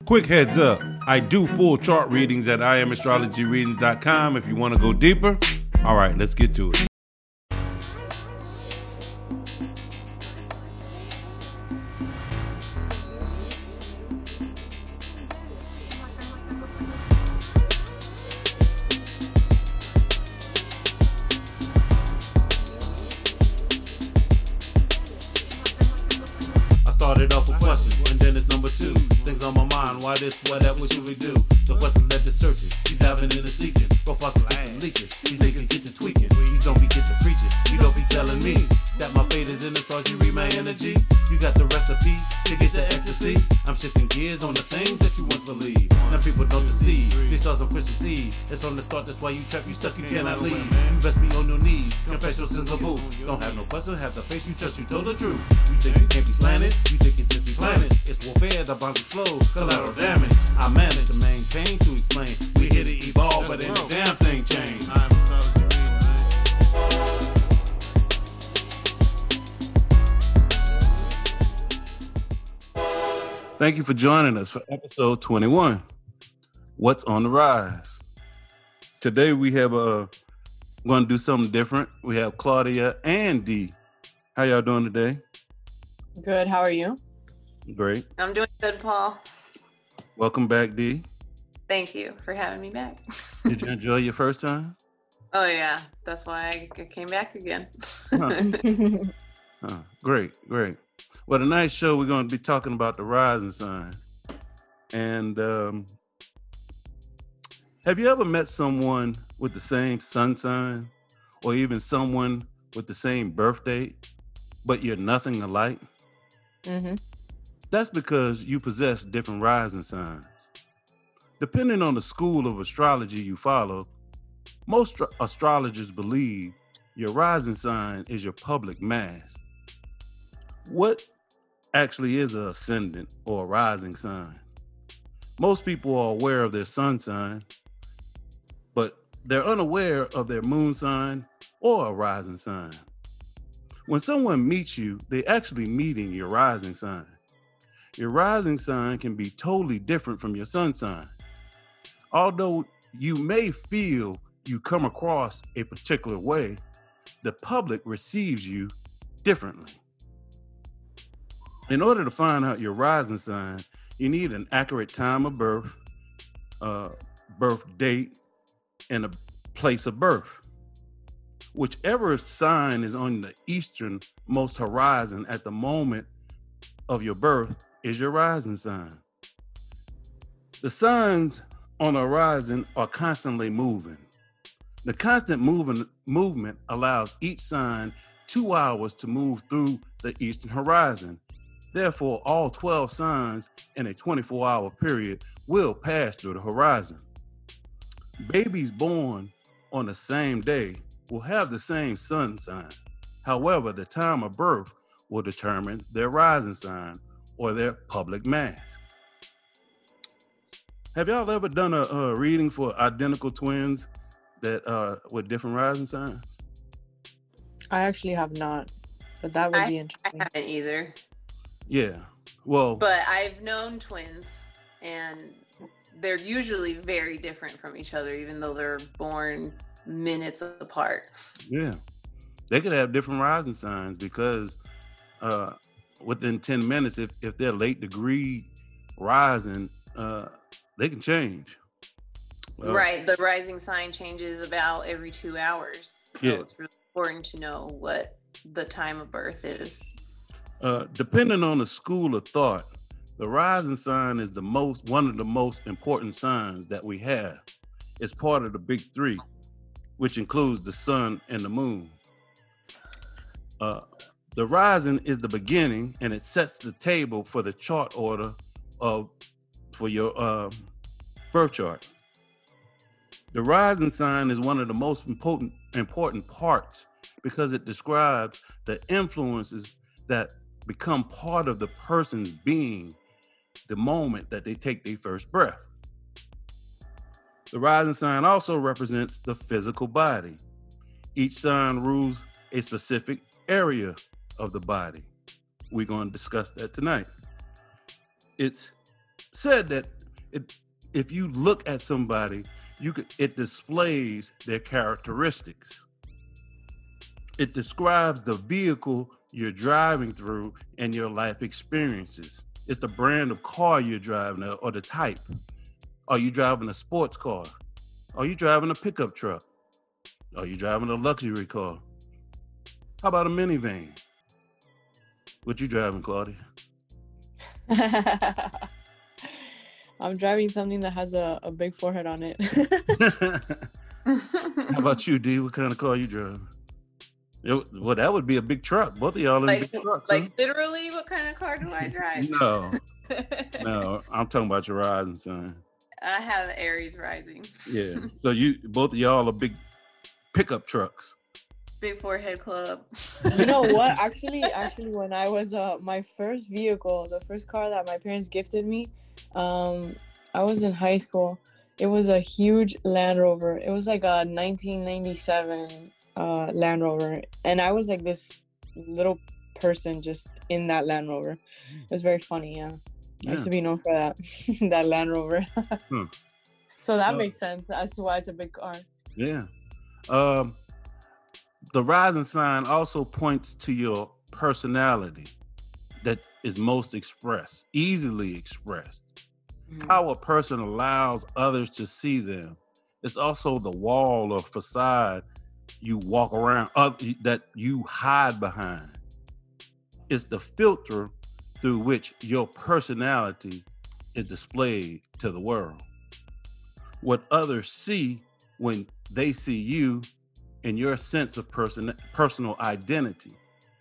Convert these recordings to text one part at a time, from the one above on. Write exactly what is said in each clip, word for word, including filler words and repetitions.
Quick heads up, I do full chart readings at I am astrology readings dot com if you want to go deeper. All right, let's get to it. Started off with questions, and then it's number two. Things on my mind, why this, why that, what should we do? The question led to searching, you diving into seeking. Profiles from and leaking, these niggas get to tweaking. You don't be get to preaching, you don't be telling me that my fate is in the stars, you read my energy. You got the recipe to get the ecstasy. I'm shifting gears on the things that you once believed. Now people don't deceive, they start some Christian seed. It's from the start, that's why you trap, you stuck, you cannot leave. You best be on your knees, confess your sins of boo. Don't have no question, have the face you trust, you told the truth. You think you can't be slanted, you think it just be planted. It's warfare, the bombs explode, collateral damage. I manage to maintain, to explain. We here to evolve, but ain't a damn thing changed. Thank you for joining us for episode twenty-one. What's on the rise? Today we have a going to do something different. We have Claudia and Dee. How y'all doing today? Good. How are you? Great. I'm doing good, Paul. Welcome back, Dee. Thank you for having me back. Did you enjoy your first time? Oh yeah, that's why I came back again. Huh. Oh, great, great. Well, tonight's show we're going to be talking about the rising sign. And um, have you ever met someone with the same sun sign, or even someone with the same birth date, but you're nothing alike? Mm-hmm. That's because you possess different rising signs. Depending on the school of astrology you follow, most astro- astrologers believe your rising sign is your public mass. What actually is an ascendant or a rising sign? Most people are aware of their sun sign, but they're unaware of their moon sign or a rising sign. When someone meets you, they're actually meeting your rising sign. Your rising sign can be totally different from your sun sign. Although you may feel you come across a particular way, the public receives you differently. In order to find out your rising sign, you need an accurate time of birth, uh, birth date, and a place of birth. Whichever sign is on the easternmost horizon at the moment of your birth is your rising sign. The signs on the horizon are constantly moving. The constant moving, movement allows each sign two hours to move through the eastern horizon. Therefore, all twelve signs in a twenty-four hour period will pass through the horizon. Babies born on the same day will have the same sun sign. However, the time of birth will determine their rising sign or their public mass. Have y'all ever done a, a reading for identical twins that uh, with different rising signs? I actually have not, but that would I, be interesting. I haven't either. Yeah. Well, but I've known twins, and they're usually very different from each other, even though they're born minutes apart. Yeah. They could have different rising signs because uh, within ten minutes, if, if they're late degree rising, uh, they can change. Uh, right. The rising sign changes about every two hours. So yeah. It's really important to know what the time of birth is. Uh, depending on the school of thought, the rising sign is the most one of the most important signs that we have. It's part of the big three, which includes the sun and the moon. Uh, the rising is the beginning, and it sets the table for the chart order of for your uh, birth chart. The rising sign is one of the most important important parts because it describes the influences that become part of the person's being the moment that they take their first breath. The rising sign also represents the physical body. Each sign rules a specific area of the body. We're going to discuss that tonight. It's said that it, if you look at somebody, you could, it displays their characteristics. It describes the vehicle you're driving through and your life experiences. It's the brand of car you're driving, or the type. Are you driving a sports car? Are you driving a pickup truck? Are you driving a luxury car? How about a minivan? What you driving, Claudia? I'm driving something that has a, a big forehead on it. How about you, D? What kind of car you driving? It, well, that would be a big truck. Both of y'all in like, big trucks. Like huh? literally, what kind of car do I drive? No, no. I'm talking about your rising sign. I have Aries rising. Yeah. So you, both of y'all are big pickup trucks. Big forehead club. You know what? Actually, actually, when I was uh my first vehicle, the first car that my parents gifted me, um, I was in high school. It was a huge Land Rover. It was like a nineteen ninety-seven uh Land Rover, and I was like this little person just in that Land Rover. It was very funny. Yeah, Yeah. I used to be known for that that Land Rover. Hmm. So that Uh, makes sense as to why it's a big car. Yeah. Um, the rising sign also points to your personality that is most expressed, easily expressed. Mhm. How a person allows others to see them. It's also the wall or facade you walk around, uh, that you hide behind. It's the filter through which your personality is displayed to the world. What others see when they see you and your sense of person, personal identity.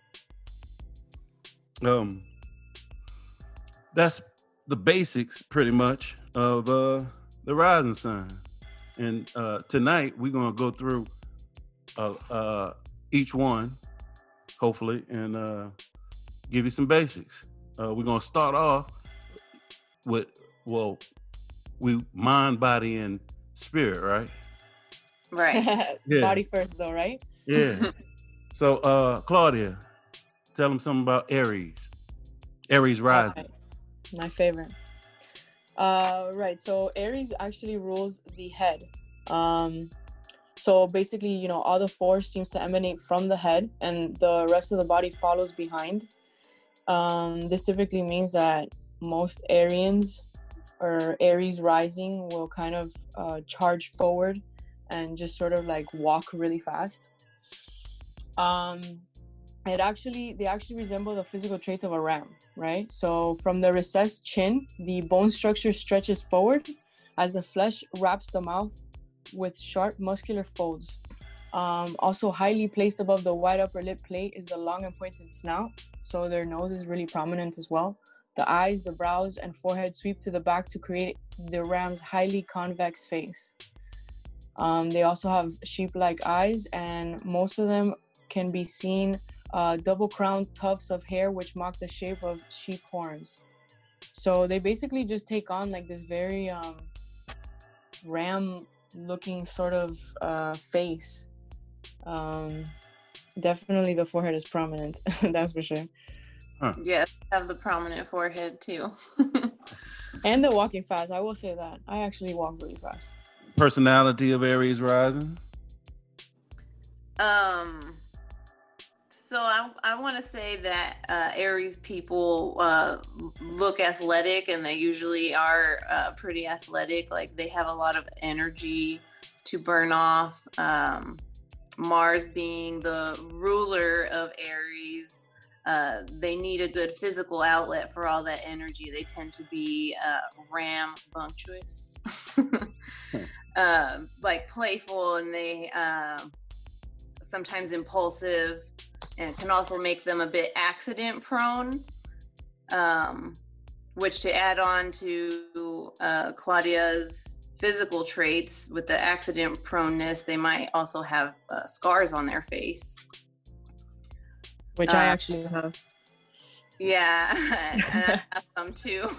Um, that's the basics, pretty much, of uh, the rising sign. And uh, tonight we're gonna go through uh, uh, each one, hopefully, and uh, give you some basics. Uh, we're gonna start off with, well, we mind, body, and spirit, right? Right. Yeah. Body first, though, right? Yeah. So, uh, Claudia, tell them something about Aries. Aries rising. Alright, my favorite. Uh, right. So Aries actually rules the head. Um, so basically, you know, all the force seems to emanate from the head, and the rest of the body follows behind. Um, this typically means that most Arians or Aries rising will kind of uh, charge forward and just sort of like walk really fast. Um, it actually, they actually resemble the physical traits of a ram, right? So from the recessed chin, the bone structure stretches forward as the flesh wraps the mouth with sharp muscular folds. Um, also highly placed above the wide upper lip plate is the long and pointed snout. So their nose is really prominent as well. The eyes, the brows, and forehead sweep to the back to create the ram's highly convex face. Um, they also have sheep-like eyes, and most of them can be seen uh, double-crowned tufts of hair which mock the shape of sheep horns. So they basically just take on like this very um, ram-looking sort of uh, face. Um, definitely the forehead is prominent, that's for sure. Huh. Yes, have the prominent forehead too. And they're walking fast, I will say that. I actually walk really fast. Personality of Aries rising. Um, so I I want to say that uh, Aries people uh, look athletic, and they usually are uh, pretty athletic. Like they have a lot of energy to burn off. Um, Mars being the ruler of Aries, uh, they need a good physical outlet for all that energy. They tend to be uh, rambunctious. Uh, like playful, and they uh, sometimes impulsive, and can also make them a bit accident prone, um, which to add on to uh, Claudia's physical traits with the accident proneness, they might also have uh, scars on their face. Which Uh, I actually have. Yeah, and I have some too.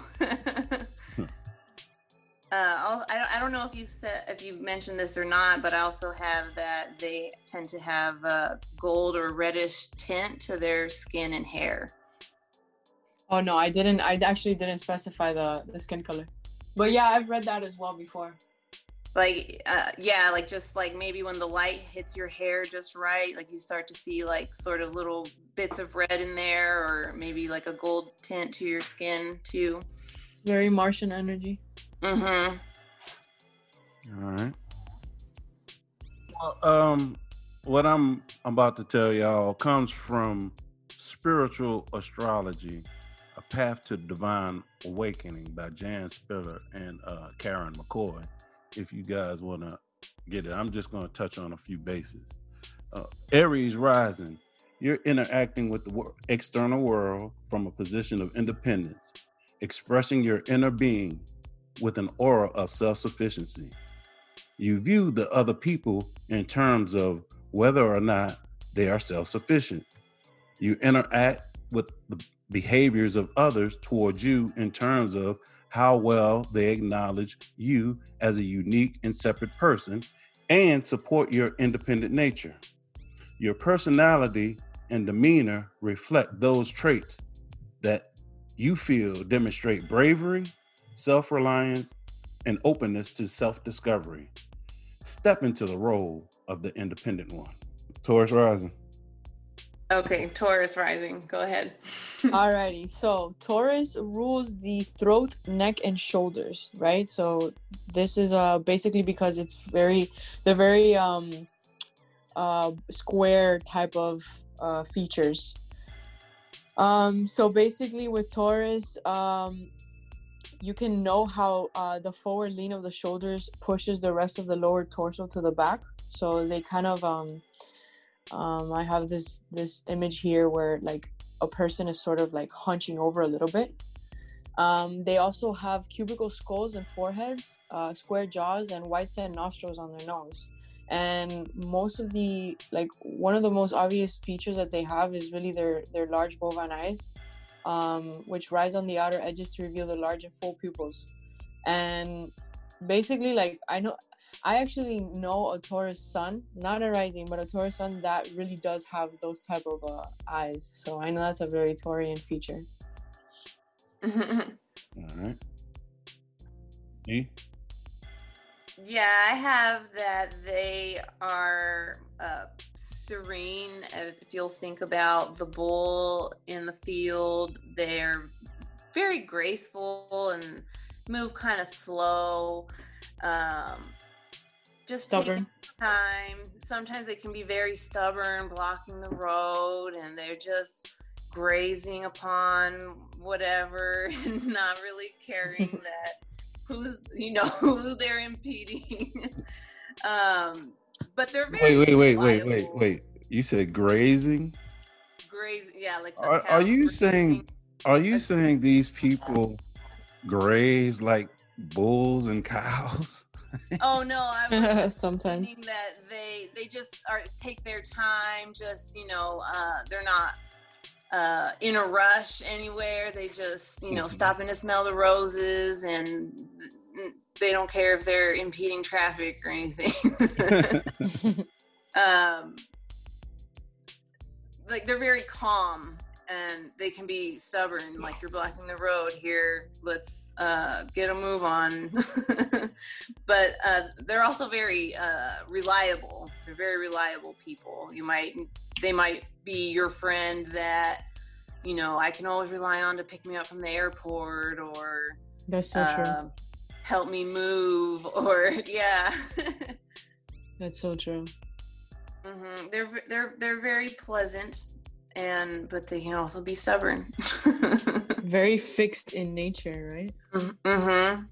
Uh, I'll, I don't. I don't know if you said if you mentioned this or not, but I also have that they tend to have a gold or reddish tint to their skin and hair. Oh no, I didn't. I actually didn't specify the the skin color. But yeah, I've read that as well before. Like, uh, yeah, like just like maybe when the light hits your hair just right, like you start to see like sort of little bits of red in there, or maybe like a gold tint to your skin too. Very Martian energy. Mm-hmm. All right. Well, um, what I'm about to tell y'all comes from Spiritual Astrology, A Path to Divine Awakening by Jan Spiller and uh, Karen McCoy. If you guys want to get it, I'm just going to touch on a few bases. Uh, Aries rising, you're interacting with the wor- external world from a position of independence, expressing your inner being with an aura of self-sufficiency. You view the other people in terms of whether or not they are self-sufficient. You interact with the behaviors of others towards you in terms of how well they acknowledge you as a unique and separate person and support your independent nature. Your personality and demeanor reflect those traits that you feel demonstrate bravery, self-reliance, and openness to self-discovery. Step into the role of the independent one. Taurus rising. Okay, Taurus rising. Go ahead. Alrighty, so Taurus rules the throat, neck, and shoulders, right? So this is uh basically because it's very, they're very um uh square type of uh features. Um, so basically with Taurus, um, you can know how uh the forward lean of the shoulders pushes the rest of the lower torso to the back. So they kind of um um I have this this image here where like a person is sort of like hunching over a little bit. Um, they also have cubical skulls and foreheads, uh, square jaws, and white sand nostrils on their nose. And most of the, like, one of the most obvious features that they have is really their, their large bovine eyes, um, which rise on the outer edges to reveal the large and full pupils. And basically, like, I know, I actually know a Taurus sun, not a rising, but a Taurus sun that really does have those type of uh, eyes. So I know that's a very Taurian feature. All right. E? Yeah, I have that they are uh, serene. If you'll think about the bull in the field, they're very graceful and move kind of slow. Um, just Stubborn. taking time. Sometimes it can be very stubborn, blocking the road, and they're just grazing upon whatever and not really caring that who's, you know, who they're impeding. um, but they're very Wait, wait, wait, wait, wait, reliable. wait. You said grazing? Grazing, yeah, like the Are, are cows you grazing. saying are you saying these people graze like bulls and cows? Oh no, I was Sometimes. meaning that they they just are take their time, just, you know, uh, they're not uh, in a rush anywhere. They just, you know, Mhm. stopping to smell the roses, and they don't care if they're impeding traffic or anything. um, like they're very calm, and they can be stubborn. Like, you're blocking the road here. Let's uh, get a move on. But uh, they're also very uh, reliable. They're very reliable people. You might, they might be your friend that, you know, I can always rely on to pick me up from the airport, or That's so uh, true. help me move, or yeah. That's so true. Mm-hmm. They're they're they're very pleasant, and but they can also be stubborn. Very fixed in nature, right? Mm-hmm.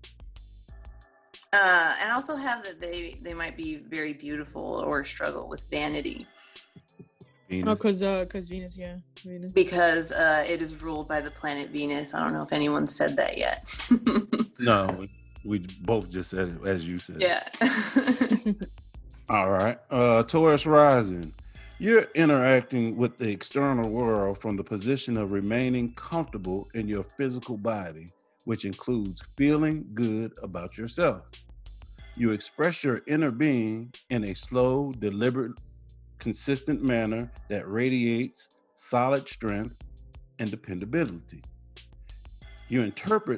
Uh, and also have that they they might be very beautiful or struggle with vanity. Venus. Oh, cause uh, cause Venus, yeah, Venus. Because uh, it is ruled by the planet Venus. I don't know if anyone said that yet. No, we both just said it as you said. Yeah. All right. Uh, Taurus rising. You're interacting with the external world from the position of remaining comfortable in your physical body, which includes feeling good about yourself. You express your inner being in a slow, deliberate, consistent manner that radiates solid strength and dependability. You interpret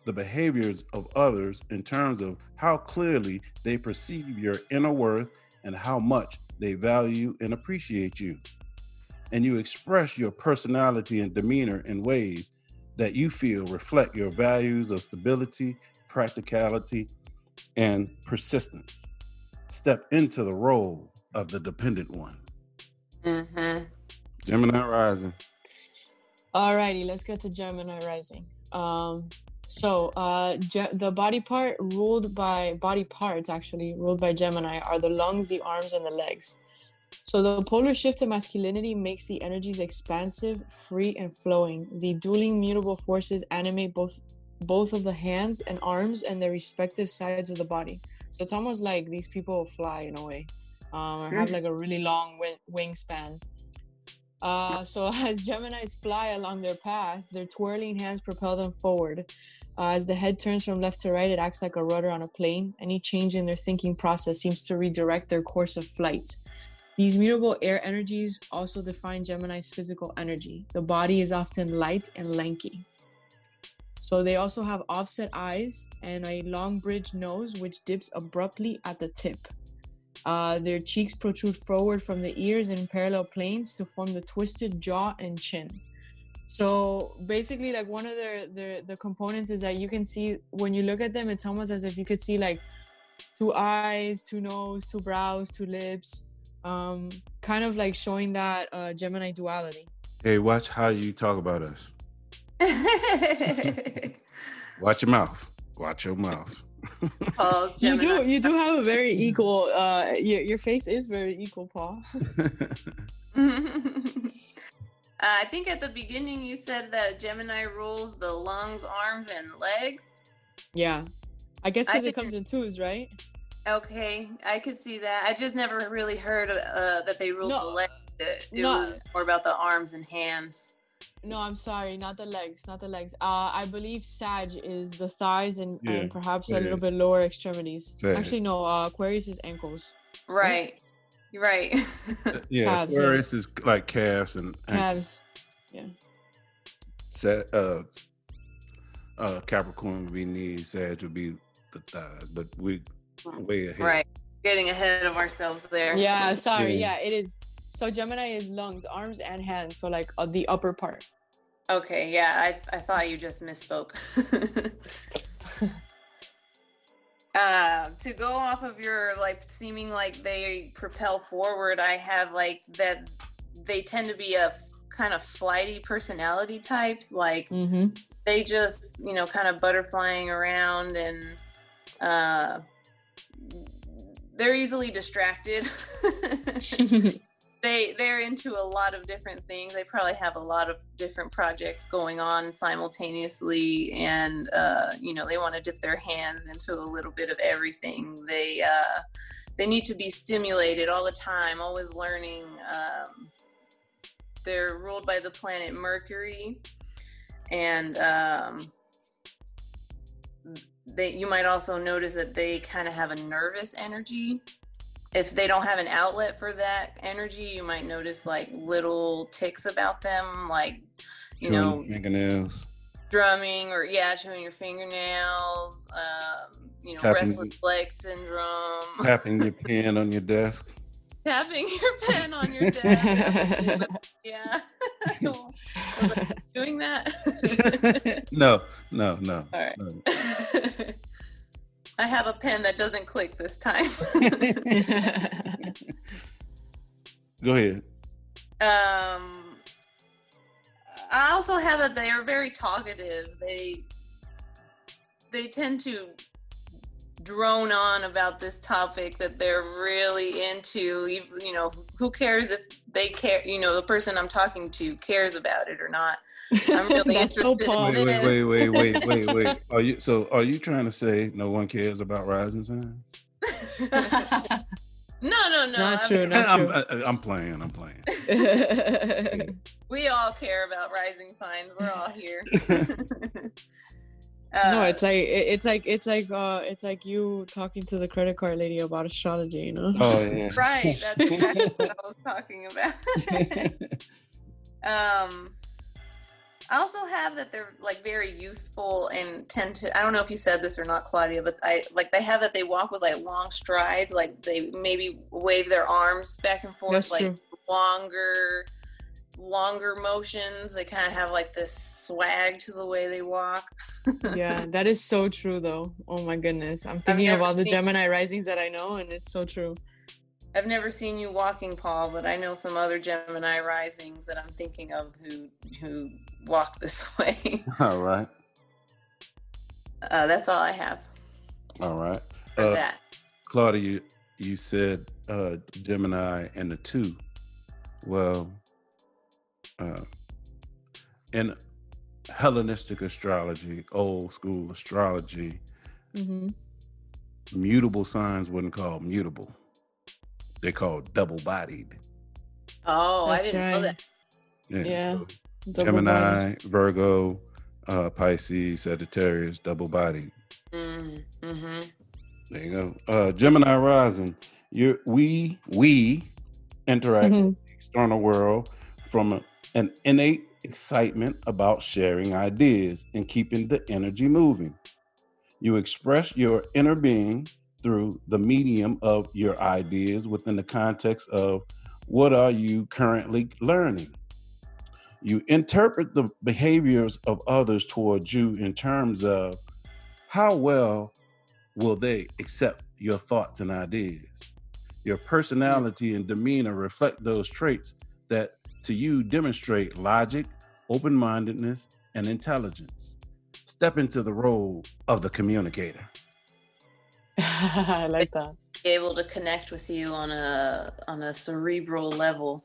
the behaviors of others in terms of how clearly they perceive your inner worth and how much they value and appreciate you. And you express your personality and demeanor in ways that you feel reflect your values of stability, practicality, and persistence. Step into the role of the dependent one. Mm-hmm. Gemini rising. Alrighty, let's get to Gemini rising. Um, so uh, ge- the body part ruled by body parts actually ruled by Gemini are the lungs, the arms, and the legs. So the polar shift to masculinity makes the energies expansive, free, and flowing. The dueling mutable forces animate both both of the hands and arms and their respective sides of the body. So it's almost like these people fly in a way, um, or have like a really long wing- wingspan. Uh, so as Geminis fly along their path, their twirling hands propel them forward. Uh, as the head turns from left to right, it acts like a rudder on a plane. Any change in their thinking process seems to redirect their course of flight. These mutable air energies also define Gemini's physical energy. The body is often light and lanky. So they also have offset eyes and a long bridge nose, which dips abruptly at the tip. Uh, their cheeks protrude forward from the ears in parallel planes to form the twisted jaw and chin. So basically, like one of their, their the components is that you can see, when you look at them, it's almost as if you could see like two eyes, two nose, two brows, two lips, um, kind of like showing that uh, Gemini duality. Hey, watch how you talk about us. Watch your mouth. Watch your mouth. Paul, you do you do have a very equal uh your, your face is very equal, Paul. uh, I think at the beginning you said that Gemini rules the lungs, arms, and legs. Yeah, I guess because I it comes in twos, right? Okay, I could see that. I just never really heard uh, that they ruled No, the legs. It, it no. was more about the arms and hands. No, I'm sorry, not the legs, not the legs. Uh, I believe Sag is the thighs and, Yeah, and perhaps yeah. a little bit lower extremities. Yeah. Actually, no, uh, Aquarius is ankles. Right, you're right. Yeah, Calves, Aquarius is like calves and ankles. Calves. Yeah. Sa- uh, uh, Capricorn would be knees, Sag would be the thighs, but we way ahead. Right, getting ahead of ourselves there. Yeah, sorry. Yeah. Yeah, it is. So Gemini is lungs, arms, and hands. So like uh, the upper part. Okay, yeah, I I thought you just misspoke. uh, to go off of your like seeming like they propel forward, I have like that they tend to be a f- kind of flighty personality types. Like Mm-hmm. they just, you know, kind of butterflying around and uh, they're easily distracted. They they're into a lot of different things. They probably have a lot of different projects going on simultaneously, and uh, you know, they want to dip their hands into a little bit of everything. They uh, they need to be stimulated all the time, always learning. Um, they're ruled by the planet Mercury, and um, they you might also notice that they kind of have a nervous energy. If they don't have an outlet for that energy, you might notice like little tics about them, like, you Chewing know, fingernails. drumming or yeah, chewing your fingernails, um, you know, Tapping- restless leg syndrome, Tapping your pen on your desk. tapping your pen on your desk. Yeah. Was I doing that? No, no, no. All right. no. I have a pen that doesn't click this time. Go ahead. Um, I also have that they are very talkative. They they tend to drone on about this topic that they're really into. You, you know, who cares if they care? You know, the person I'm talking to cares about it or not. I'm really That's so interested Paul. in Wait, this. wait, wait, wait, wait, wait, wait. Are you so? Are you trying to say no one cares about rising signs? No, no, no. Not I true, mean, not I'm, true. I, I'm playing. I'm playing. we all care about rising signs. We're all here. No, Uh, it's like it- it's like it's like uh it's like you talking to the credit card lady about astrology, you know? Oh yeah. right. That's exactly what I was talking about. um, I also have that they're like very youthful and tend to, I don't know if you said this or not, Claudia, but I like they have that they walk with like long strides, like they maybe wave their arms back and forth. That's like true. longer longer motions. They kind of have like this swag to the way they walk. Yeah, that is so true though. Oh my goodness. I'm thinking of all the seen... Gemini risings that I know, and it's so true. I've never seen you walking, Paul, but I know some other Gemini risings that I'm thinking of who who walk this way. All right. Uh, that's all I have. All right. For uh, that. Claudia, you, you said uh, Gemini and the two. Well, uh, in Hellenistic astrology, old school astrology, mm-hmm. mutable signs wasn't called mutable. They're called double-bodied. Oh, That's I didn't right. know that. Yeah. yeah. So Gemini, Virgo, uh, Pisces, Sagittarius, double-bodied. Mm-hmm. Mm-hmm. There you go. Uh, Gemini rising. You, we, we interact with the external world from a, an innate excitement about sharing ideas and keeping the energy moving. You express your inner being through the medium of your ideas within the context of what are you currently learning. You interpret the behaviors of others towards you in terms of how well will they accept your thoughts and ideas. Your personality and demeanor reflect those traits that to you demonstrate logic, open-mindedness, and intelligence. Step into the role of the communicator. I like that. Be able to connect with you on a on a cerebral level.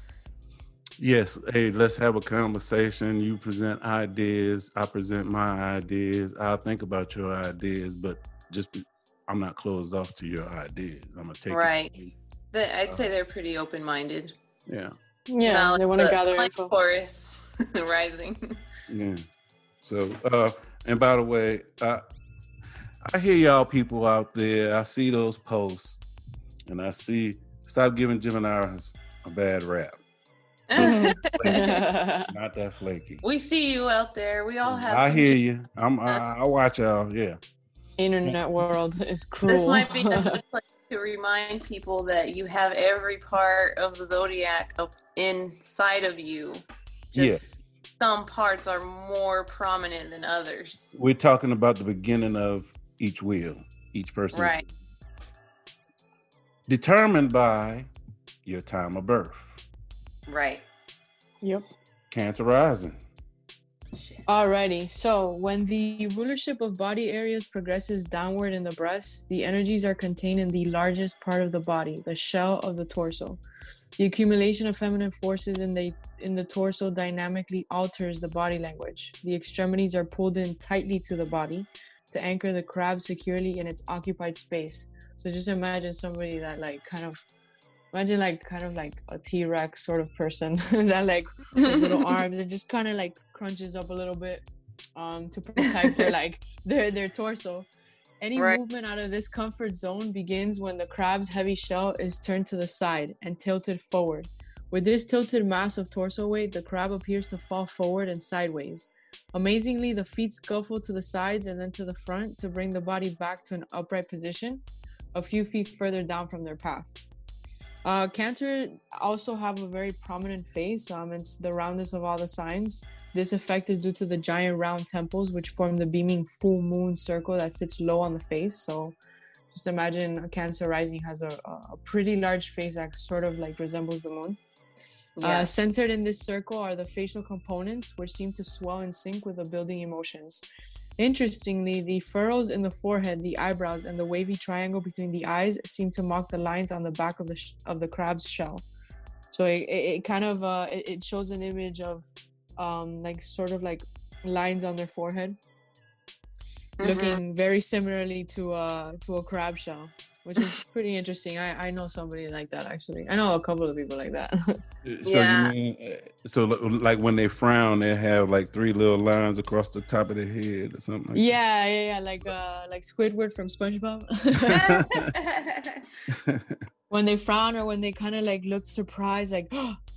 Yes. Hey, let's have a conversation. You present ideas. I present my ideas. I'll think about your ideas, but just be, I'm not closed off to your ideas. I'm gonna take right. it. The, I'd uh, say they're pretty open-minded. Yeah. Yeah. Now, they want to the, gather like info. Taurus rising. Yeah. So, uh, and by the way, I I hear y'all people out there. I see those posts, and I see stop giving Geminis a bad rap. Not that flaky. We see you out there. We all have. I some hear Gem- you. I'm. I, I watch y'all. Yeah. Internet world is cruel. This might be a good place to remind people that you have every part of the zodiac up inside of you. Just yes. Some parts are more prominent than others. We're talking about the beginning of each wheel, each person. Right. Determined by your time of birth. Right. Yep. Cancer rising. Alrighty, so when the rulership of body areas progresses downward in the breast, the energies are contained in the largest part of the body, the shell of the torso. The accumulation of feminine forces in the in the torso dynamically alters the body language. The extremities are pulled in tightly to the body to anchor the crab securely in its occupied space. So just imagine somebody that like kind of Imagine like kind of like a T-Rex sort of person that like with little arms and just kind of like crunches up a little bit um, to protect their like their their torso. Any right. movement out of this comfort zone begins when the crab's heavy shell is turned to the side and tilted forward. With this tilted mass of torso weight, the crab appears to fall forward and sideways. Amazingly, the feet scuffle to the sides and then to the front to bring the body back to an upright position a few feet further down from their path. Uh, Cancer also have a very prominent face. Um, it's the roundest of all the signs. This effect is due to the giant round temples, which form the beaming full moon circle that sits low on the face. So just imagine a Cancer rising has a, a pretty large face that sort of like resembles the moon. Yeah. Uh, centered in this circle are the facial components, which seem to swell in sync with the building emotions. Interestingly, the furrows in the forehead, the eyebrows, and the wavy triangle between the eyes seem to mark the lines on the back of the sh- of the crab's shell. So it, it, it kind of uh, it, it shows an image of um, like sort of like lines on their forehead, mm-hmm. looking very similarly to uh to a crab shell, which is pretty interesting. I, I know somebody like that actually. I know a couple of people like that. So yeah. you mean, so like when they frown, they have like three little lines across the top of their head or something like yeah, that? Yeah, yeah, like uh, like Squidward from SpongeBob. When they frown or when they kind of like look surprised, like, oh,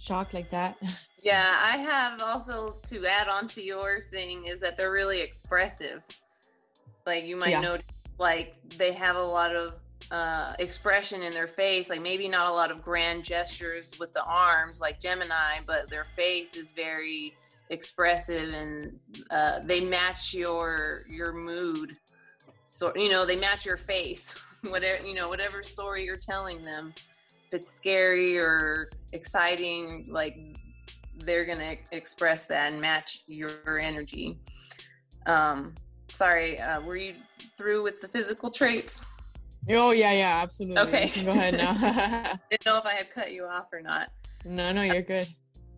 shocked like that. Yeah, I have also to add on to your thing is that they're really expressive. Like you might Yeah. notice, like they have a lot of uh, expression in their face. Like maybe not a lot of grand gestures with the arms like Gemini, but their face is very expressive, and uh, they match your your mood. So you know they match your face. Whatever you know, whatever story you're telling them, if it's scary or exciting, like they're gonna express that and match your energy. Um, sorry, uh, were you through with the physical traits? Oh yeah, yeah, absolutely. Okay, You can go ahead now. Didn't know if I had cut you off or not. No, no, you're good.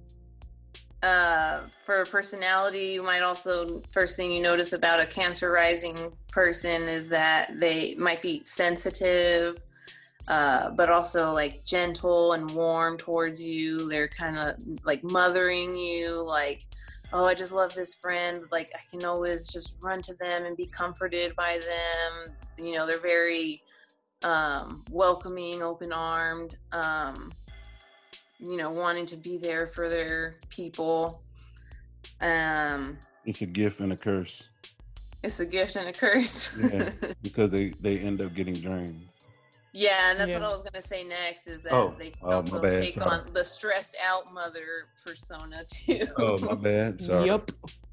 Uh, for personality, you might also, first thing you notice about a Cancer rising person is that they might be sensitive, uh, but also like gentle and warm towards you. They're kind of like mothering you, like, oh, I just love this friend. Like I can always just run to them and be comforted by them. You know, they're very um, welcoming, open-armed, um, you know, wanting to be there for their people. Um, It's a gift and a curse. it's a gift and a curse. Yeah, because they, they end up getting drained. Yeah, and that's Yeah. what I was gonna say next is that Oh, they can oh, my also bad, take sorry. on the stressed out mother persona too. Oh, my bad. Sorry. Yup.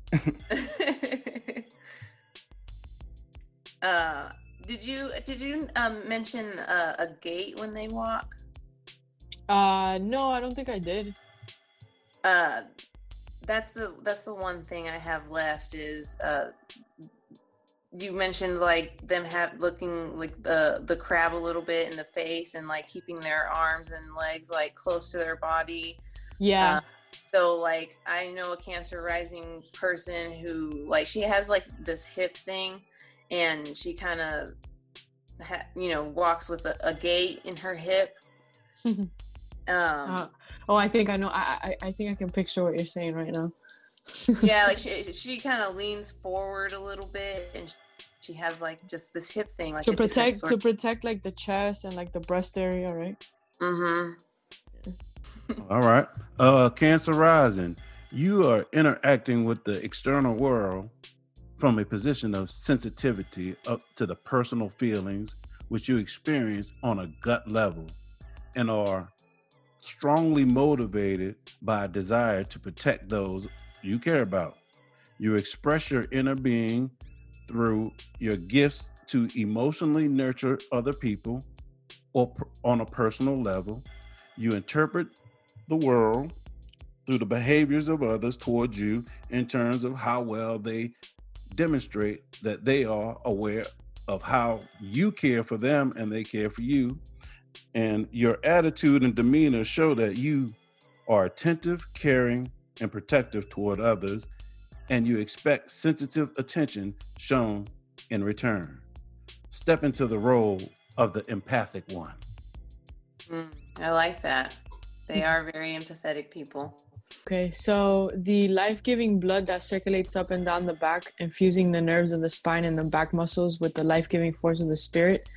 uh, did you did you um, mention uh, a gait when they walk? Uh, no, I don't think I did. Uh, that's the that's the one thing I have left is uh, you mentioned like them have looking like the the crab a little bit in the face and like keeping their arms and legs like close to their body. Yeah. Uh, so like I know a Cancer rising person who like she has like this hip thing, and she kind of ha- you know walks with a, a gait in her hip. um Uh, oh, I think I know. I, I I think I can picture what you're saying right now. yeah, like she she kind of leans forward a little bit, and she has like just this hip thing, like to a different protect sort to of- protect like the chest and like the breast area, right? Mhm. All right. Uh, Cancer rising. You are interacting with the external world from a position of sensitivity up to the personal feelings which you experience on a gut level, and are strongly motivated by a desire to protect those you care about. You express your inner being through your gifts to emotionally nurture other people or p- on a personal level. You interpret the world through the behaviors of others towards you in terms of how well they demonstrate that they are aware of how you care for them and they care for you. And your attitude and demeanor show that you are attentive, caring, and protective toward others, and you expect sensitive attention shown in return. Step into the role of the empathic one. Mm, I like that. They are very empathetic people. Okay, so the life-giving blood that circulates up and down the back, infusing the nerves of the spine and the back muscles with the life-giving force of the spirit,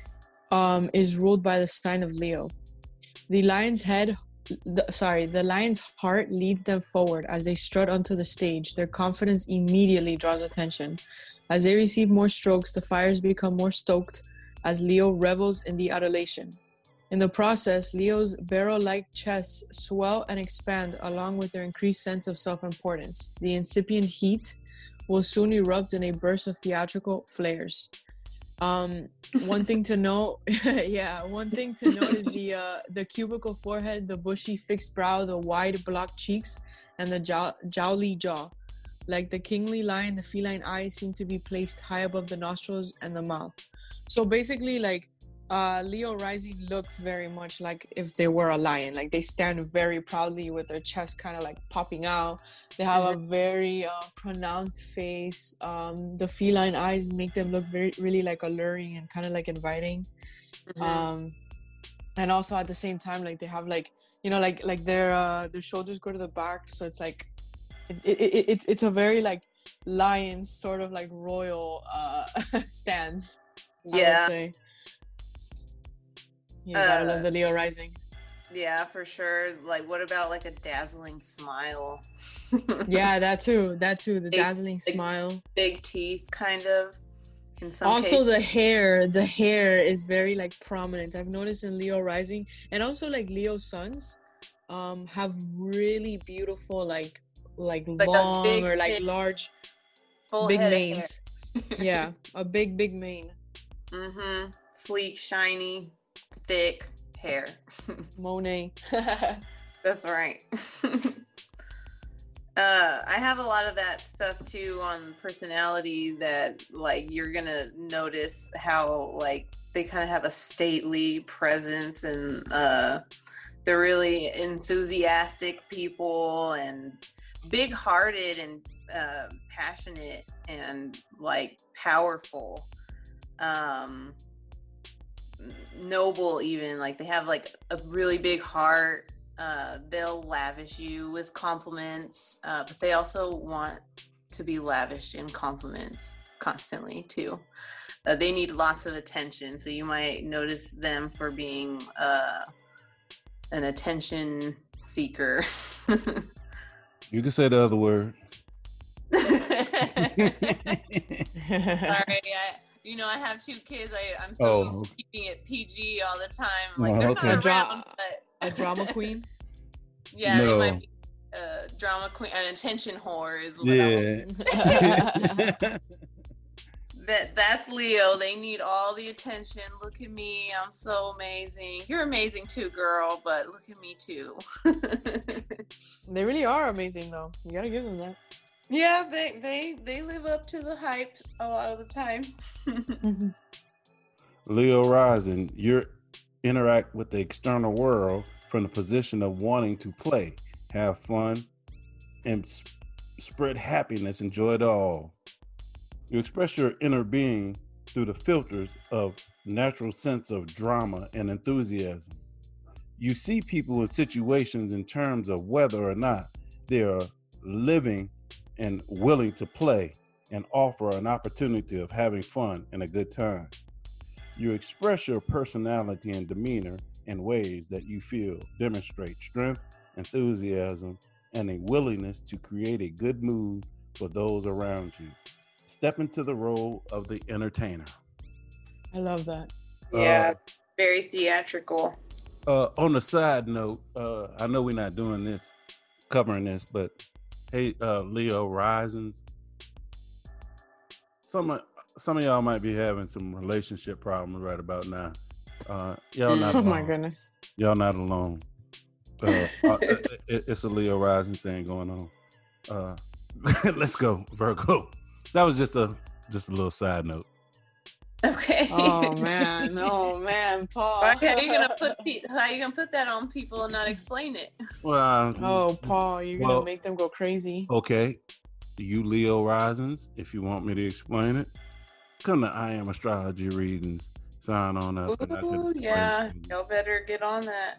um, is ruled by the sign of Leo. The lion's head, the, sorry, the lion's heart leads them forward as they strut onto the stage. Their confidence immediately draws attention. As they receive more strokes, the fires become more stoked as Leo revels in the adulation. In the process, Leo's barrel-like chests swell and expand along with their increased sense of self-importance. The incipient heat will soon erupt in a burst of theatrical flares. Um, one thing to note, yeah, one thing to note is the uh, the cubical forehead, the bushy fixed brow, the wide blocked cheeks, and the jow- jowly jaw. Like the kingly lion, the feline eyes seem to be placed high above the nostrils and the mouth. So basically, like, uh, Leo rising looks very much like if they were a lion. Like they stand very proudly with their chest kind of like popping out. They have a very uh, pronounced face. Um, the feline eyes make them look very, really like alluring and kind of like inviting. Mhm. Um, and also at the same time, like they have like, you know, like like their uh, their shoulders go to the back, so it's like it, it, it, it's it's a very like lion sort of like royal uh, stance. I would Yeah. say. Yeah, gotta Uh, love the Leo rising. Yeah, for sure. Like, what about like a dazzling smile? Yeah, that too. That too. The Big- dazzling big- smile. Big teeth, kind of. In some Also, cases. the hair. The hair is very like prominent. I've noticed in Leo rising, and also like Leo suns, um, have really beautiful like like, Like a long big, or like thick, large full big head of hair. manes. Yeah, a big big mane. Mm-hmm. Sleek, shiny, thick hair. Monet. That's right. uh, I have a lot of that stuff too on personality that like you're gonna notice how like they kind of have a stately presence and uh, they're really enthusiastic people and big-hearted and uh, passionate and like powerful. Um, noble even, like they have like a really big heart. Uh they'll lavish you with compliments, uh but they also want to be lavished in compliments constantly too. Uh, they need lots of attention, so you might notice them for being uh an attention seeker. You can say the other word. Sorry, I, you know, I have two kids. I, I'm so Oh, used to okay. keeping it P G all the time. Like Oh, they're okay. not A dra- around, but A drama queen. yeah, they No. might be a drama queen, an attention whore is what I Yeah. that that's Leo. They need all the attention. Look at me, I'm so amazing. You're amazing too, girl, but look at me too. They really are amazing though. You gotta give them that. Yeah, they they they live up to the hype a lot of the times. Leo rising, you interact with the external world from the position of wanting to play, have fun, and sp- spread happiness, enjoy it all. You express your inner being through the filters of natural sense of drama and enthusiasm. You see people in situations in terms of whether or not they are living and willing to play and offer an opportunity of having fun and a good time. You express your personality and demeanor in ways that you feel demonstrate strength, enthusiasm, and a willingness to create a good mood for those around you. Step into the role of the entertainer. I love that. Yeah, very theatrical. Uh, on the side note, uh, I know we're not doing this, covering this, but hey, uh, Leo risings. Some of some of y'all might be having some relationship problems right about now. Uh, y'all not Oh alone. my goodness. Y'all not alone. Uh, uh, it, it, it's a Leo rising thing going on. Uh, let's go, Virgo. That was just a just a little side note. Okay. Oh man. Oh man, Paul. How are you gonna put pe- how are you gonna put that on people and not explain it? Well, Oh, Paul, you're gonna well, make them go crazy. okay. You Leo risings, if you want me to explain it, come to I Am Astrology readings. Sign on up. and I can Ooh, explain yeah, it to you. y'all better get on that.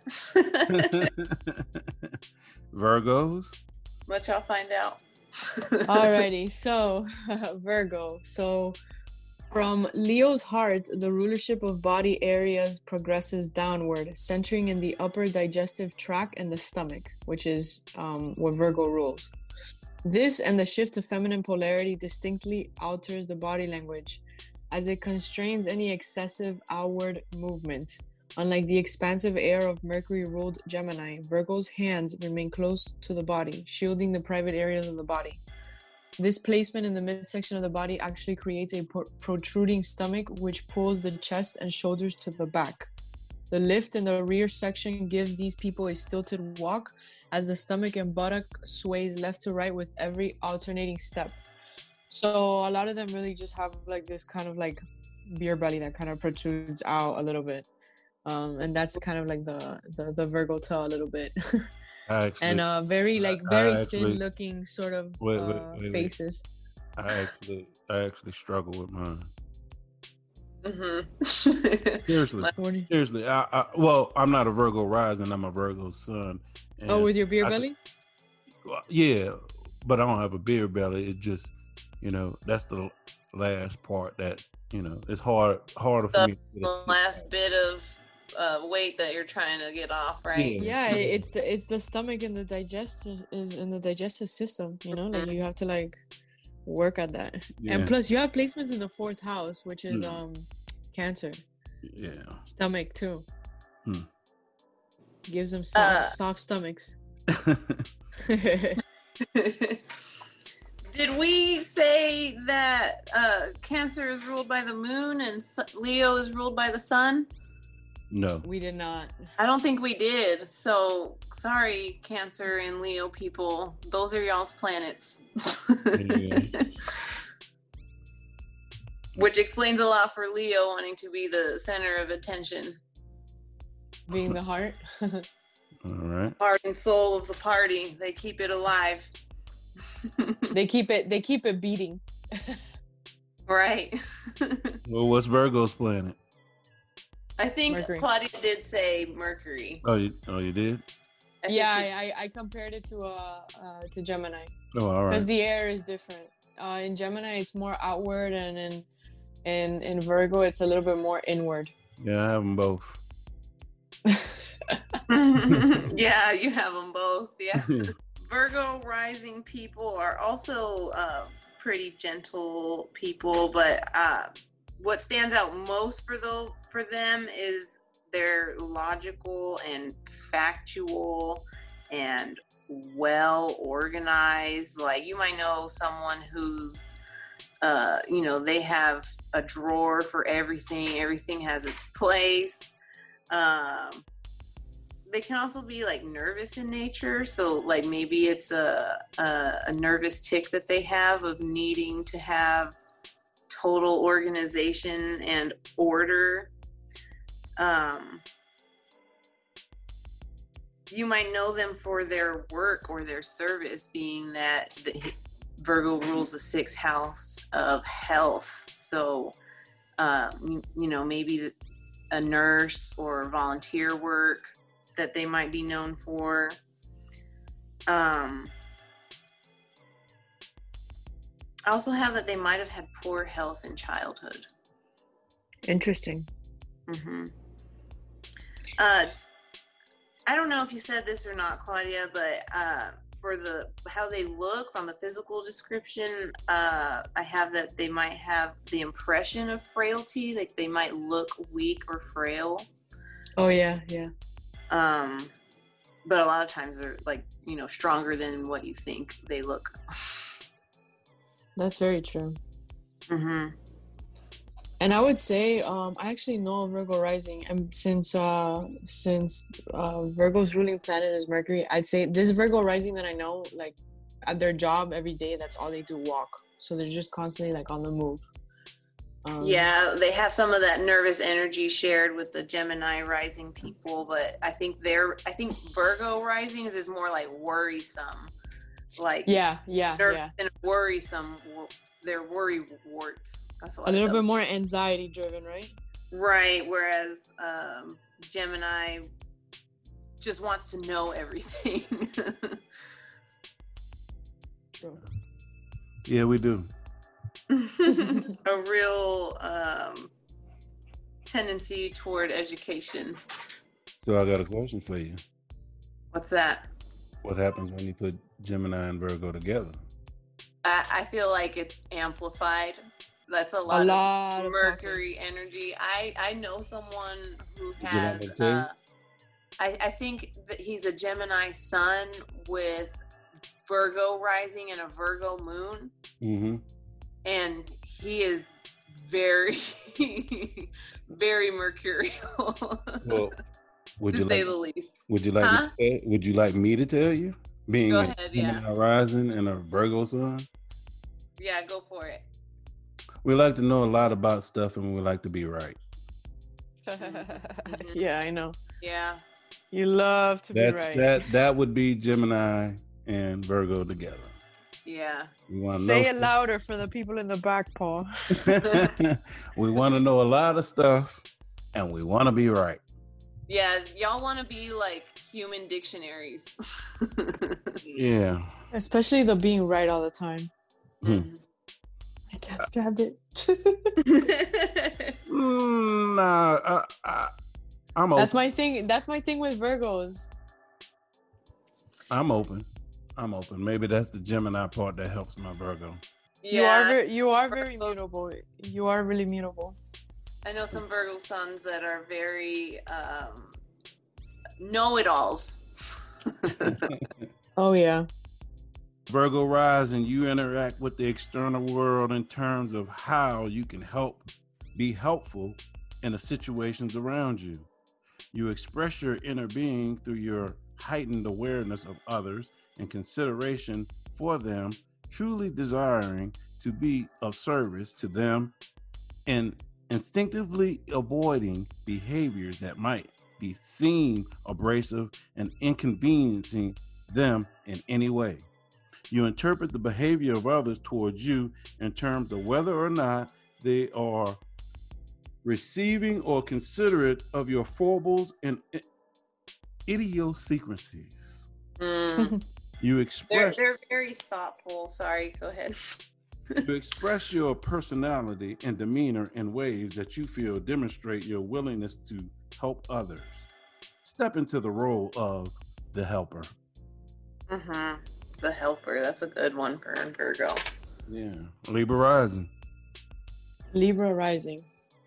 Virgos. Let y'all find out. Alrighty, so Virgo. So from Leo's heart, the rulership of body areas progresses downward, centering in the upper digestive tract and the stomach, which is um, what Virgo rules. This and the shift to feminine polarity distinctly alters the body language, as it constrains any excessive outward movement. Unlike the expansive air of Mercury-ruled Gemini, Virgo's hands remain close to the body, shielding the private areas of the body. This placement in the midsection of the body actually creates a pro- protruding stomach, which pulls the chest and shoulders to the back. The lift in the rear section gives these people a stilted walk, as the stomach and buttock sways left to right with every alternating step. So a lot of them really just have like this kind of like beer belly that kind of protrudes out a little bit. Um, and that's kind of like the, the, the Virgo tail a little bit. I actually, and uh, very like I very actually- thin looking sort of Wait, wait, uh, wait, wait. faces. I actually, I actually struggle with mine. Mm-hmm. Seriously, What do you- seriously. I, I, well, I'm not a Virgo rising. I'm a Virgo sun. And Oh, with your beer I- belly? Well, yeah, but I don't have a beer belly. It just, you know, that's the last part that, you know, it's hard harder for The me. to get a The six last pack. bit of uh, weight that you're trying to get off, right? Yeah, it's the it's the stomach and the digestive is in the digestive system. You know, like you have to like work at that. Yeah. And plus, you have placements in the fourth house, which is Mm. um cancer, Yeah. stomach too. Hmm. Gives them soft Uh, soft stomachs. Did we say that uh, Cancer is ruled by the moon and S- Leo is ruled by the sun? No. We did not. I don't think we did. So sorry, Cancer and Leo people. Those are y'all's planets. Yeah. Which explains a lot for Leo wanting to be the center of attention. Being the heart. All right. Heart and soul of the party. They keep it alive. they keep it they keep it beating. Right. Well, what's Virgo's planet? I think Mercury. Claudia did say Mercury. Oh, you, oh, you did? I think Yeah, she- I, I I compared it to uh, uh to Gemini Oh, all because right. the air is different. Uh, in Gemini, it's more outward, and in in in Virgo, it's a little bit more inward. Yeah, I have them both. Yeah, you have them both. Yeah. Virgo rising people are also uh, pretty gentle people, but uh, what stands out most for the, for them is they're logical and factual and well organized. Like you might know someone who's uh, you know, they have a drawer for everything. Everything has its place. Um, they can also be like nervous in nature. So like maybe it's a, a, a nervous tick that they have of needing to have total organization and order. Um, you might know them for their work or their service, being that the, Virgo rules the sixth house of health. So, um, you, you know, maybe a nurse or volunteer work that they might be known for. Um, I also have that they might have had poor health in childhood. Interesting. Mm-hmm. Uh, I don't know if you said this or not, Claudia, but uh, for the how they look from the physical description, uh, I have that they might have the impression of frailty, like they might look weak or frail. Oh yeah, yeah. Um, but a lot of times they're like, you know, stronger than what you think they look. That's very true. Mm-hmm. And I would say, um, I actually know a Virgo rising, and since uh, since uh, Virgo's ruling planet is Mercury, I'd say this Virgo rising that I know, like at their job every day, that's all they do, walk. So they're just constantly like on the move. Um, Yeah, they have some of that nervous energy shared with the Gemini rising people, but I think they're, I think Virgo risings is more like worrisome, like Yeah, yeah, nervous yeah. and worrisome. They're worry warts. That's a lot A little of bit them. more anxiety driven, right? Right. Whereas um, Gemini just wants to know everything. True. Yeah, we do. A real um, tendency toward education. So I got a question for you. What's that? What happens when you put Gemini and Virgo together? I, I feel like it's amplified. That's a lot, A lot of of Mercury energy. I, I know someone who you has, want me to tell you? uh, I, I think that he's a Gemini sun with Virgo rising and a Virgo moon. Mm-hmm. And he is very, very mercurial, Well, would to you say like? the least. Would you like? Huh? Me to tell, would you like me to tell you? Being Go a ahead, yeah. Gemini rising and a Virgo sun, Yeah, go for it. we like to know a lot about stuff, and we like to be right. Yeah, I know. Yeah. You love to That's be right. that. That would be Gemini and Virgo together. Yeah. We want to Say know. it louder for the people in the back, Paul. We want to know a lot of stuff, and we want to be right. Yeah. Y'all want to be like human dictionaries. Yeah. Especially the being right all the time. Hmm. I can't stand it. Mm, nah, I, I, I'm open. That's my thing. That's my thing with Virgos. I'm open. I'm open. Maybe that's the Gemini part that helps my Virgo. You are very, you are very mutable. You are really mutable. I know some Virgo sons that are very um, know-it-alls. Oh yeah. Virgo rising, you interact with the external world in terms of how you can help be helpful in the situations around you. You express your inner being through your heightened awareness of others and consideration for them, truly desiring to be of service to them and instinctively avoiding behaviors that might be seen abrasive and inconveniencing them in any way. You interpret the behavior of others towards you in terms of whether or not they are receiving or considerate of your foibles and idiosyncrasies. Mm. You express. They're, they're very thoughtful. Sorry, go ahead. You express your personality and demeanor in ways that you feel demonstrate your willingness to help others. Step into the role of the helper. Mm-hmm. The helper. That's a good one for Virgo. Yeah. Libra rising. Libra rising.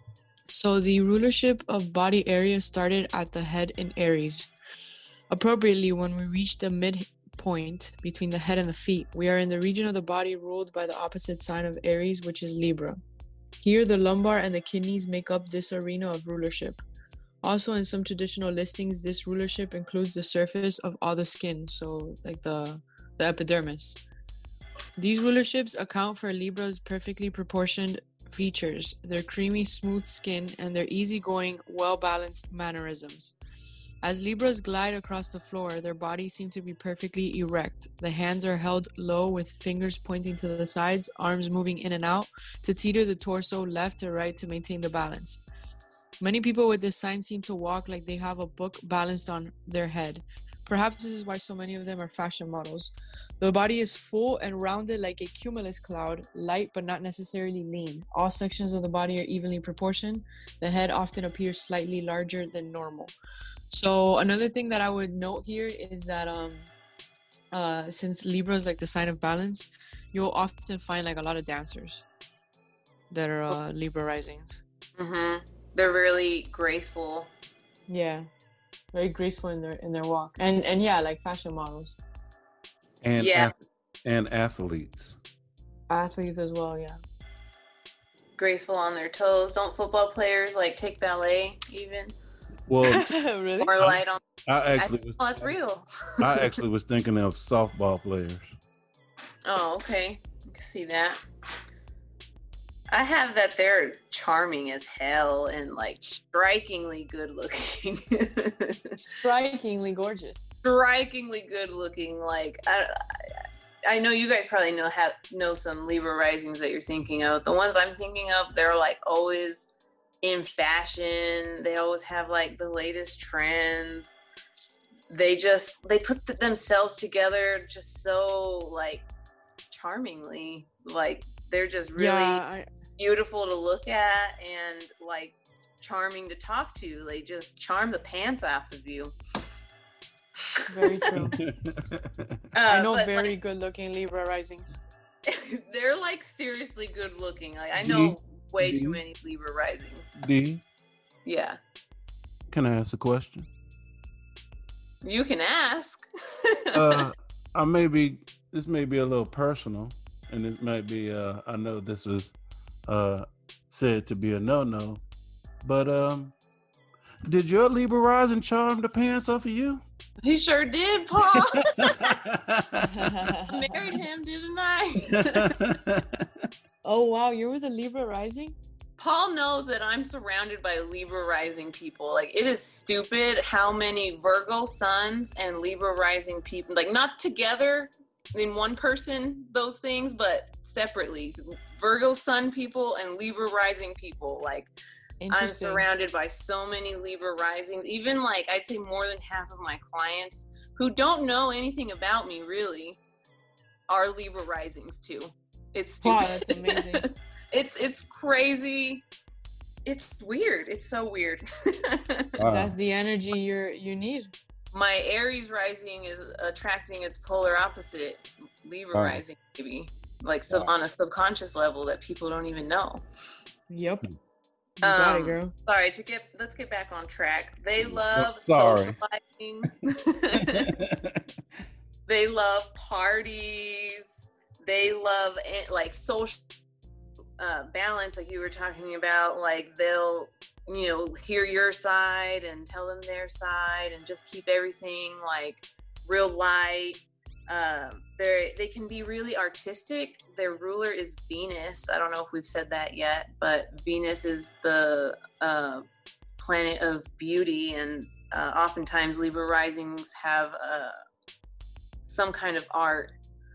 So the rulership of body area started at the head in Aries. Appropriately, when we reach the midpoint between the head and the feet, we are in the region of the body ruled by the opposite sign of Aries, which is Libra. Here, the lumbar and the kidneys make up this arena of rulership. Also, in some traditional listings, this rulership includes the surface of all the skin, so like the, the epidermis. These rulerships account for Libra's perfectly proportioned features, their creamy, smooth skin, and their easygoing, well-balanced mannerisms. As Libras glide across the floor, their bodies seem to be perfectly erect. The hands are held low with fingers pointing to the sides, arms moving in and out to teeter the torso left to right to maintain the balance. Many people with this sign seem to walk like they have a book balanced on their head. Perhaps this is why so many of them are fashion models. The body is full and rounded like a cumulus cloud, light but not necessarily lean. All sections of the body are evenly proportioned. The head often appears slightly larger than normal. So another thing that I would note here is that um, uh, since Libra is like the sign of balance, you'll often find like a lot of dancers that are uh, Libra risings. Mm-hmm. They're really graceful. Yeah. Very graceful in their in their walk, and and yeah, like fashion models, and yeah, ath- and athletes, athletes as well. Yeah, graceful on their toes. Don't football players like take ballet even? Well, really? Or light on. I actually I, was. Oh, that's real. I actually was thinking of softball players. Oh, okay. I can see that. I have that they're charming as hell and like strikingly good looking. Strikingly gorgeous. Strikingly good looking. Like I, I know you guys probably know have know some Libra risings that you're thinking of. The ones I'm thinking of, they're like always in fashion. They always have like the latest trends. They just they put themselves together just so like charmingly. Like they're just really yeah, I... beautiful to look at and like charming to talk to. They just charm the pants off of you. Very true. uh, I know but, very like, good looking Libra risings. They're like seriously good looking. Like I know D, way D, too many Libra risings. D, Yeah. can I ask a question? You can ask. uh, I may be. This may be a little personal, and this might be. Uh, I know this was uh, said to be a no-no, but um, did your Libra rising charm the pants off of you? He sure did, Paul. I married him, didn't I? Oh wow, you're with a Libra rising? Paul knows that I'm surrounded by Libra rising people. Like it is stupid how many Virgo suns and Libra rising people, like not together in one person, those things, but separately. Virgo sun people and Libra rising people. Like I'm surrounded by so many Libra risings. Even like I'd say more than half of my clients who don't know anything about me really are Libra risings too. It's stupid. Wow, that's amazing. It's it's crazy. it's weird. It's so weird. Wow. That's the energy you're you need. My Aries rising is attracting its polar opposite, Libra Wow. rising, maybe like sub, Wow. on a subconscious level that people don't even know. Yep. You got it, Um, girl. Sorry to get. Let's get back on track. They love sorry. socializing. They love parties. They love it, like social uh, balance, like you were talking about. Like they'll, you know, hear your side and tell them their side, and just keep everything like real light. Um, they they can be really artistic. Their ruler is Venus. I don't know if we've said that yet, but Venus is the uh, planet of beauty, and uh, oftentimes Libra risings have uh, some kind of art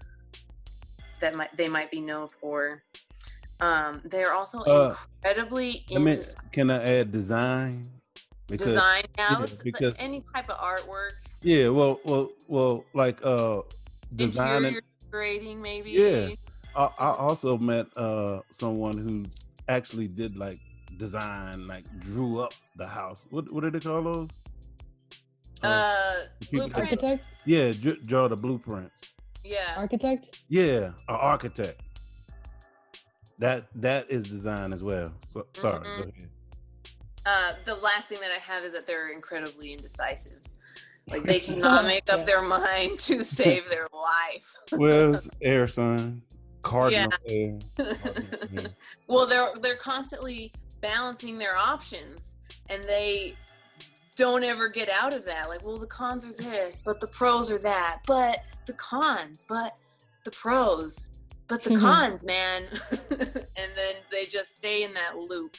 that might they might be known for. Um, they're also Uh, incredibly I mean, into can I add design? Because, design. Yeah, yeah, I was- because- any type of artwork, yeah, well, well, well, like uh, designing. interior decorating, maybe. Yeah. I, I also met uh someone who actually did like design, like drew up the house. What what do they call those? Uh, people- blueprint. Architect? Yeah, dr- draw the blueprints. Yeah. Architect? Yeah, an architect. That that is design as well. So, sorry, Mhm. go ahead. Uh, the last thing that I have is that they're incredibly indecisive. Like they cannot make up Yeah. their mind to save their life. Where's air sign? Cardinal air. Yeah. Well, they're they're constantly balancing their options, and they don't ever get out of that. Like, well, the cons are this, but the pros are that, but the cons, but the pros, but the cons, man. And then they just stay in that loop.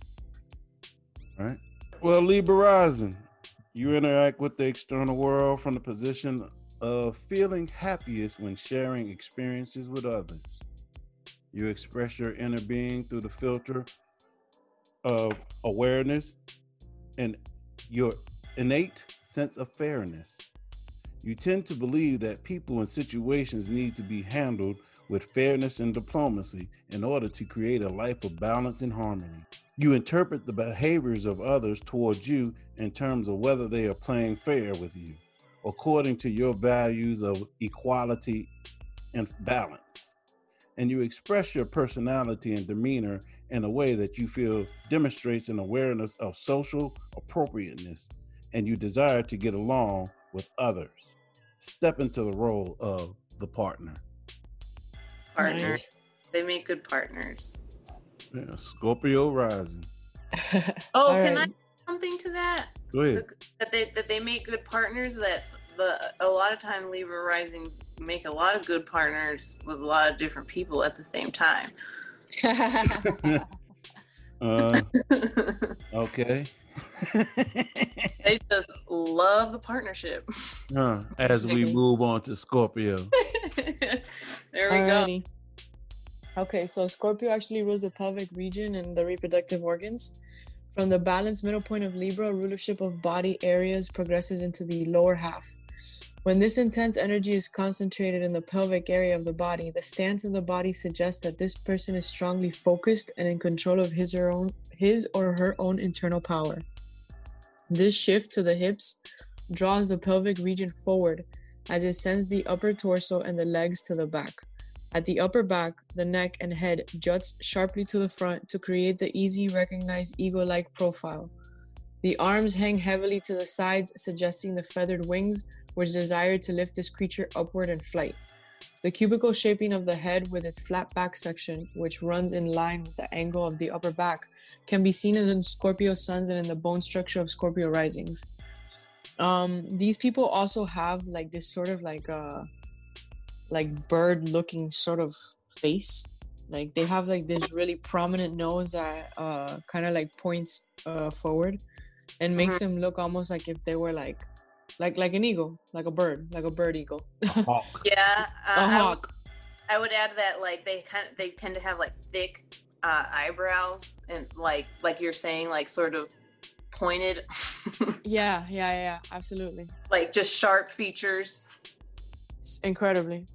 All right. Well, Libra rising, you interact with the external world from the position of feeling happiest when sharing experiences with others. You express your inner being through the filter of awareness and your innate sense of fairness. You tend to believe that people and situations need to be handled with fairness and diplomacy in order to create a life of balance and harmony. You interpret the behaviors of others towards you in terms of whether they are playing fair with you, according to your values of equality and balance. And you express your personality and demeanor in a way that you feel demonstrates an awareness of social appropriateness, and you desire to get along with others. Step into the role of the partner. Partners. Nice. They make good partners. Yeah, Scorpio rising. Oh, All can right. I add something to that? Go ahead. The, that they that they make good partners. That's the a lot of time Libra risings make a lot of good partners with a lot of different people at the same time. Uh, okay. They just love the partnership. Uh, as we move on to Scorpio. There we go. Alrighty. Okay, so Scorpio actually rules the pelvic region and the reproductive organs. From the balanced middle point of Libra, rulership of body areas progresses into the lower half. When this intense energy is concentrated in the pelvic area of the body, the stance of the body suggests that this person is strongly focused and in control of his or own his or her own internal power. This shift to the hips draws the pelvic region forward as it sends the upper torso and the legs to the back. At the upper back, the neck and head juts sharply to the front to create the easy recognized ego-like profile. The arms hang heavily to the sides, suggesting the feathered wings, which desire to lift this creature upward in flight. The cubical shaping of the head with its flat back section, which runs in line with the angle of the upper back, can be seen in Scorpio suns and in the bone structure of Scorpio risings. Um, these people also have like this sort of like uh like bird looking sort of face. Like they have like this really prominent nose that uh kind of like points uh forward and makes them look almost like if they were like like like an eagle, like a bird, like a bird eagle. Hawk. Yeah, uh, A I would- hawk. I would add that like they kind of they tend to have like thick uh, eyebrows and like like you're saying like sort of pointed, Yeah, yeah, yeah, absolutely. like just sharp features. S- Incredibly.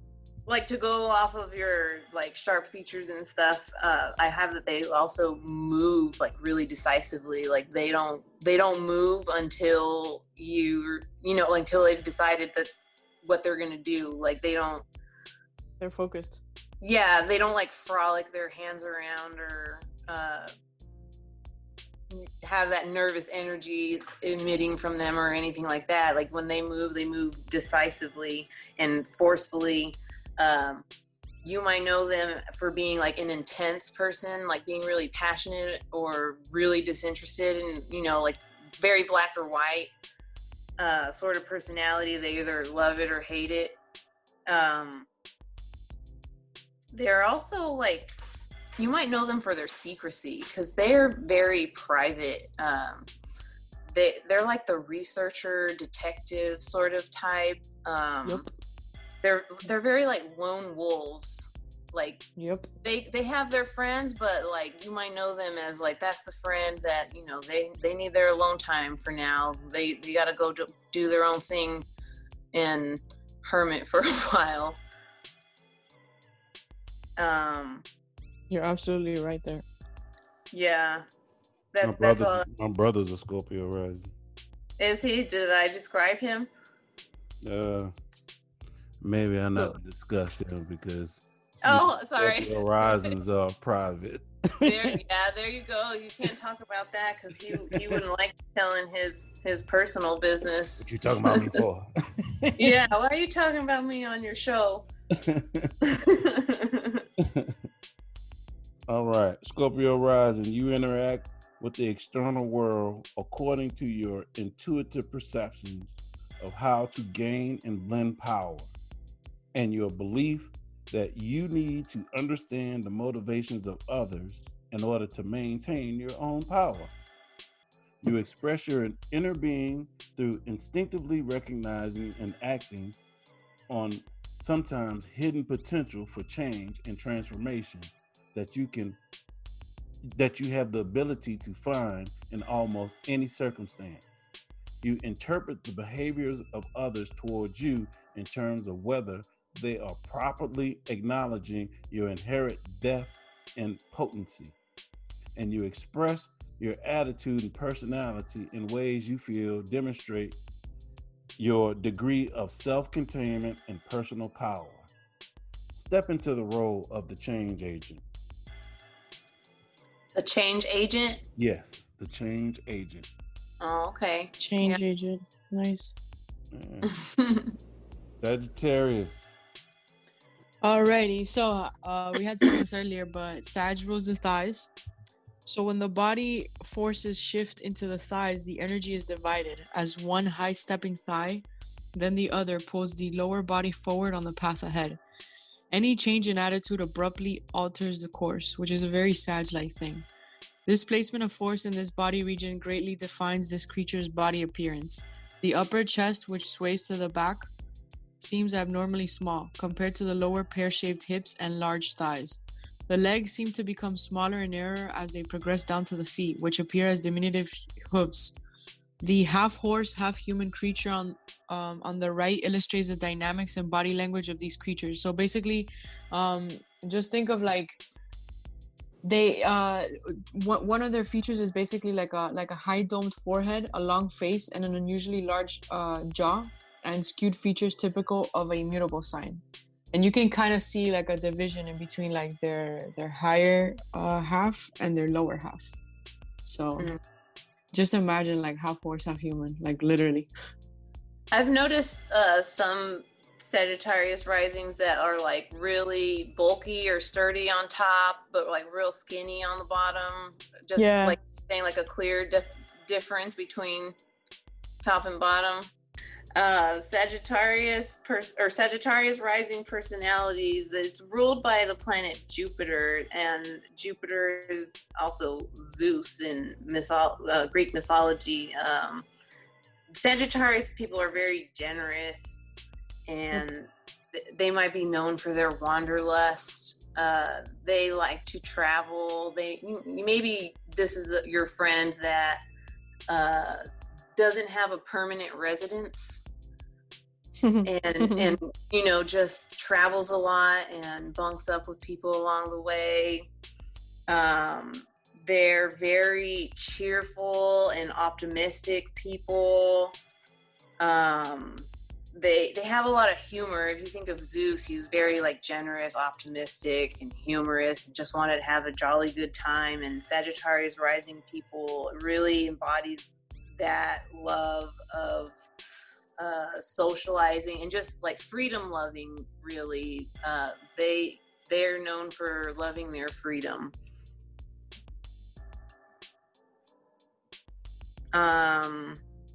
like to go off of your like sharp features and stuff, uh, I have that they also move like really decisively. Like they don't they don't move until you you know like, until they've decided that what they're gonna do. Like they don't. They're focused. Yeah, they don't like frolic their hands around or uh, have that nervous energy emitting from them or anything like that. Like when they move, they move decisively and forcefully. Um, you might know them for being like an intense person, like being really passionate or really disinterested and, you know, like very black or white uh, sort of personality. They either love it or hate it. Um, they're also like, you might know them for their secrecy because they're very private. Um, they, they're like the researcher, detective sort of type. Um, Yep. They're they're very like lone wolves. Like Yep. they they have their friends, but like you might know them as like that's the friend that you know they they need their alone time for now. They they got to go do, do their own thing and hermit for a while. Um, You're absolutely right there. yeah. My That that's brother, all. my brother's a Scorpio rising. Is he? Did I describe him? Uh, maybe I not discuss him because Oh, sorry. Scorpio risings are private. There, yeah, there you go. You can't talk about that because he he wouldn't like telling his his personal business. What you talking about me for? Yeah, why are you talking about me on your show? All right, Scorpio rising. You interact with the external world according to your intuitive perceptions of how to gain and blend power, and your belief that you need to understand the motivations of others in order to maintain your own power. You express your inner being through instinctively recognizing and acting on sometimes hidden potential for change and transformation that you can that you have the ability to find in almost any circumstance. You interpret the behaviors of others towards you in terms of whether they are properly acknowledging your inherent depth and potency. And you express your attitude and personality in ways you feel demonstrate your degree of self-containment and personal power. Step into the role of the change agent. The change agent? Yes, the change agent. Oh, okay. Change agent. Nice. Yeah. Sagittarius. Alrighty, so uh, we had said this earlier, but Sag rules the thighs. So when the body forces shift into the thighs, the energy is divided as one high-stepping thigh, then the other pulls the lower body forward on the path ahead. Any change in attitude abruptly alters the course, which is a very Sag-like thing. This placement of force in this body region greatly defines this creature's body appearance. The upper chest, which sways to the back, seems abnormally small compared to the lower pear-shaped hips and large thighs. The legs seem to become smaller and narrower as they progress down to the feet, which appear as diminutive hooves. The half-horse, half-human creature on um, on the right illustrates the dynamics and body language of these creatures. So basically, um, just think of like they uh, w- one of their features is basically like a like a high-domed forehead, a long face, and an unusually large uh, jaw, and skewed features typical of a mutable sign. And you can kind of see like a division in between like their their higher uh, half and their lower half. So mm-hmm. just imagine like half horse, half human, like literally. I've noticed uh, some Sagittarius risings that are like really bulky or sturdy on top, but like real skinny on the bottom. Just yeah. like saying like a clear dif- difference between top and bottom. Uh, Sagittarius pers- or Sagittarius rising personalities that's ruled by the planet Jupiter, and Jupiter is also Zeus in mytho- uh, Greek mythology. Um, Sagittarius people are very generous, and th- they might be known for their wanderlust. Uh, they like to travel. They maybe this is the, your friend that uh, doesn't have a permanent residence. and and you know, just travels a lot and bunks up with people along the way. Um, they're very cheerful and optimistic people. Um, they they have a lot of humor. If you think of Zeus, he was very like generous, optimistic, and humorous, and just wanted to have a jolly good time. And Sagittarius rising people really embodied that love of uh, socializing and just like freedom loving. Really, uh, they they're known for loving their freedom. Um.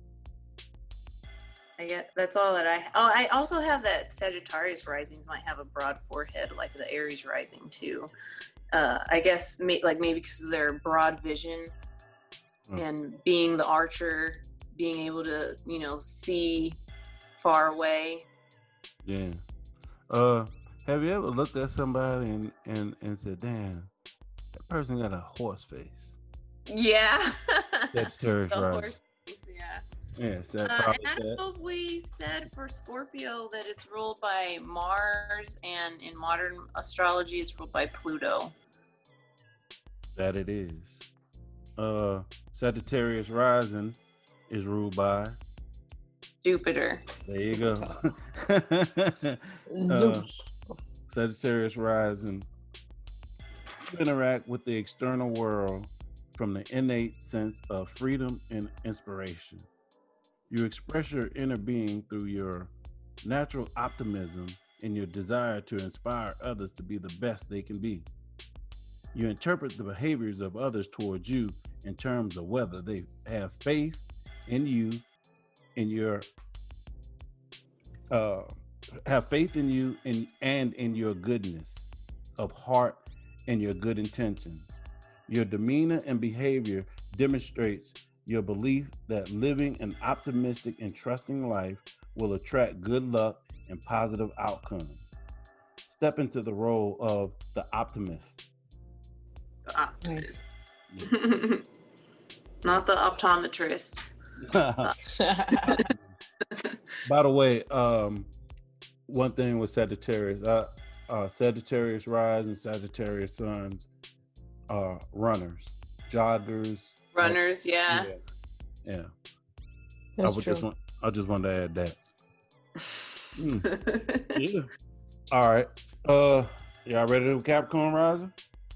I get that's all that I. Oh, I also have that Sagittarius risings might have a broad forehead like the Aries rising too. Uh, I guess may, like maybe because of their broad vision oh. and being the archer, being able to you know see far away. Yeah. Uh, have you ever looked at somebody and and and said, "Damn, that person got a horse face"? Yeah. Sagittarius the rising. horse face, yeah. Yeah, so uh, probably and I that. suppose we said for Scorpio that it's ruled by Mars, and in modern astrology, it's ruled by Pluto. That it is. Uh, Sagittarius rising is ruled by Jupiter. There you go. Zeus. uh, Sagittarius rising. You interact with the external world from the innate sense of freedom and inspiration. You express your inner being through your natural optimism and your desire to inspire others to be the best they can be. You interpret the behaviors of others towards you in terms of whether they have faith in you, in your uh, have faith in you and, and in your goodness of heart and your good intentions. Your demeanor and behavior demonstrates your belief that living an optimistic and trusting life will attract good luck and positive outcomes. Step into the role of the optimist. The optimist. Nice. Not the optometrist. By the way, um, one thing with Sagittarius, uh, uh, Sagittarius rise and Sagittarius suns are runners, joggers. Runners, yeah. Yeah. yeah. That's I would true. just want, I just wanted to add that. Mm. Yeah. All right. Uh, y'all ready to do Capricorn rising?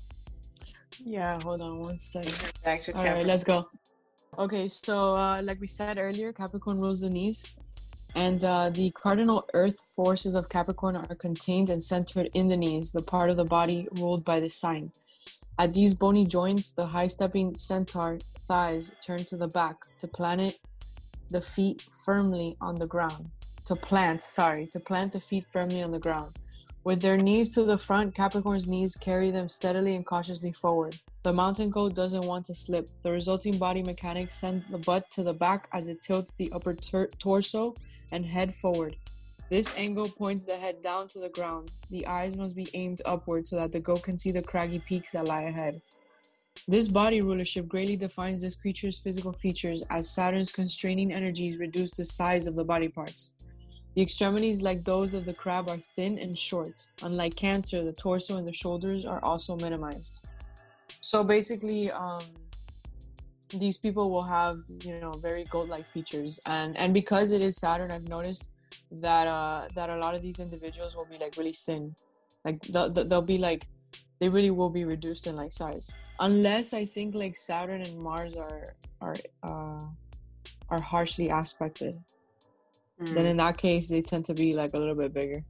Yeah, hold on one second. Back to All Capricorn. right, let's go. Okay, so uh, like we said earlier, Capricorn rules the knees. And uh, the cardinal earth forces of Capricorn are contained and centered in the knees, the part of the body ruled by the sign. At these bony joints, the high-stepping centaur thighs turn to the back to plant the feet firmly on the ground. To plant, sorry, to plant the feet firmly on the ground. With their knees to the front, Capricorn's knees carry them steadily and cautiously forward. The mountain goat doesn't want to slip. The resulting body mechanics send the butt to the back as it tilts the upper ter- torso and head forward. This angle points the head down to the ground. The eyes must be aimed upward so that the goat can see the craggy peaks that lie ahead. This body rulership greatly defines this creature's physical features, as Saturn's constraining energies reduce the size of the body parts. The extremities, like those of the crab, are thin and short. Unlike Cancer, the torso and the shoulders are also minimized. So basically, um, these people will have, you know, very goat-like features. And, and because it is Saturn, I've noticed that uh that a lot of these individuals will be like really thin, like they'll, they'll be like they really will be reduced in like size, unless I think like Saturn and Mars are are uh are harshly aspected. Mm. Then in that case they tend to be like a little bit bigger.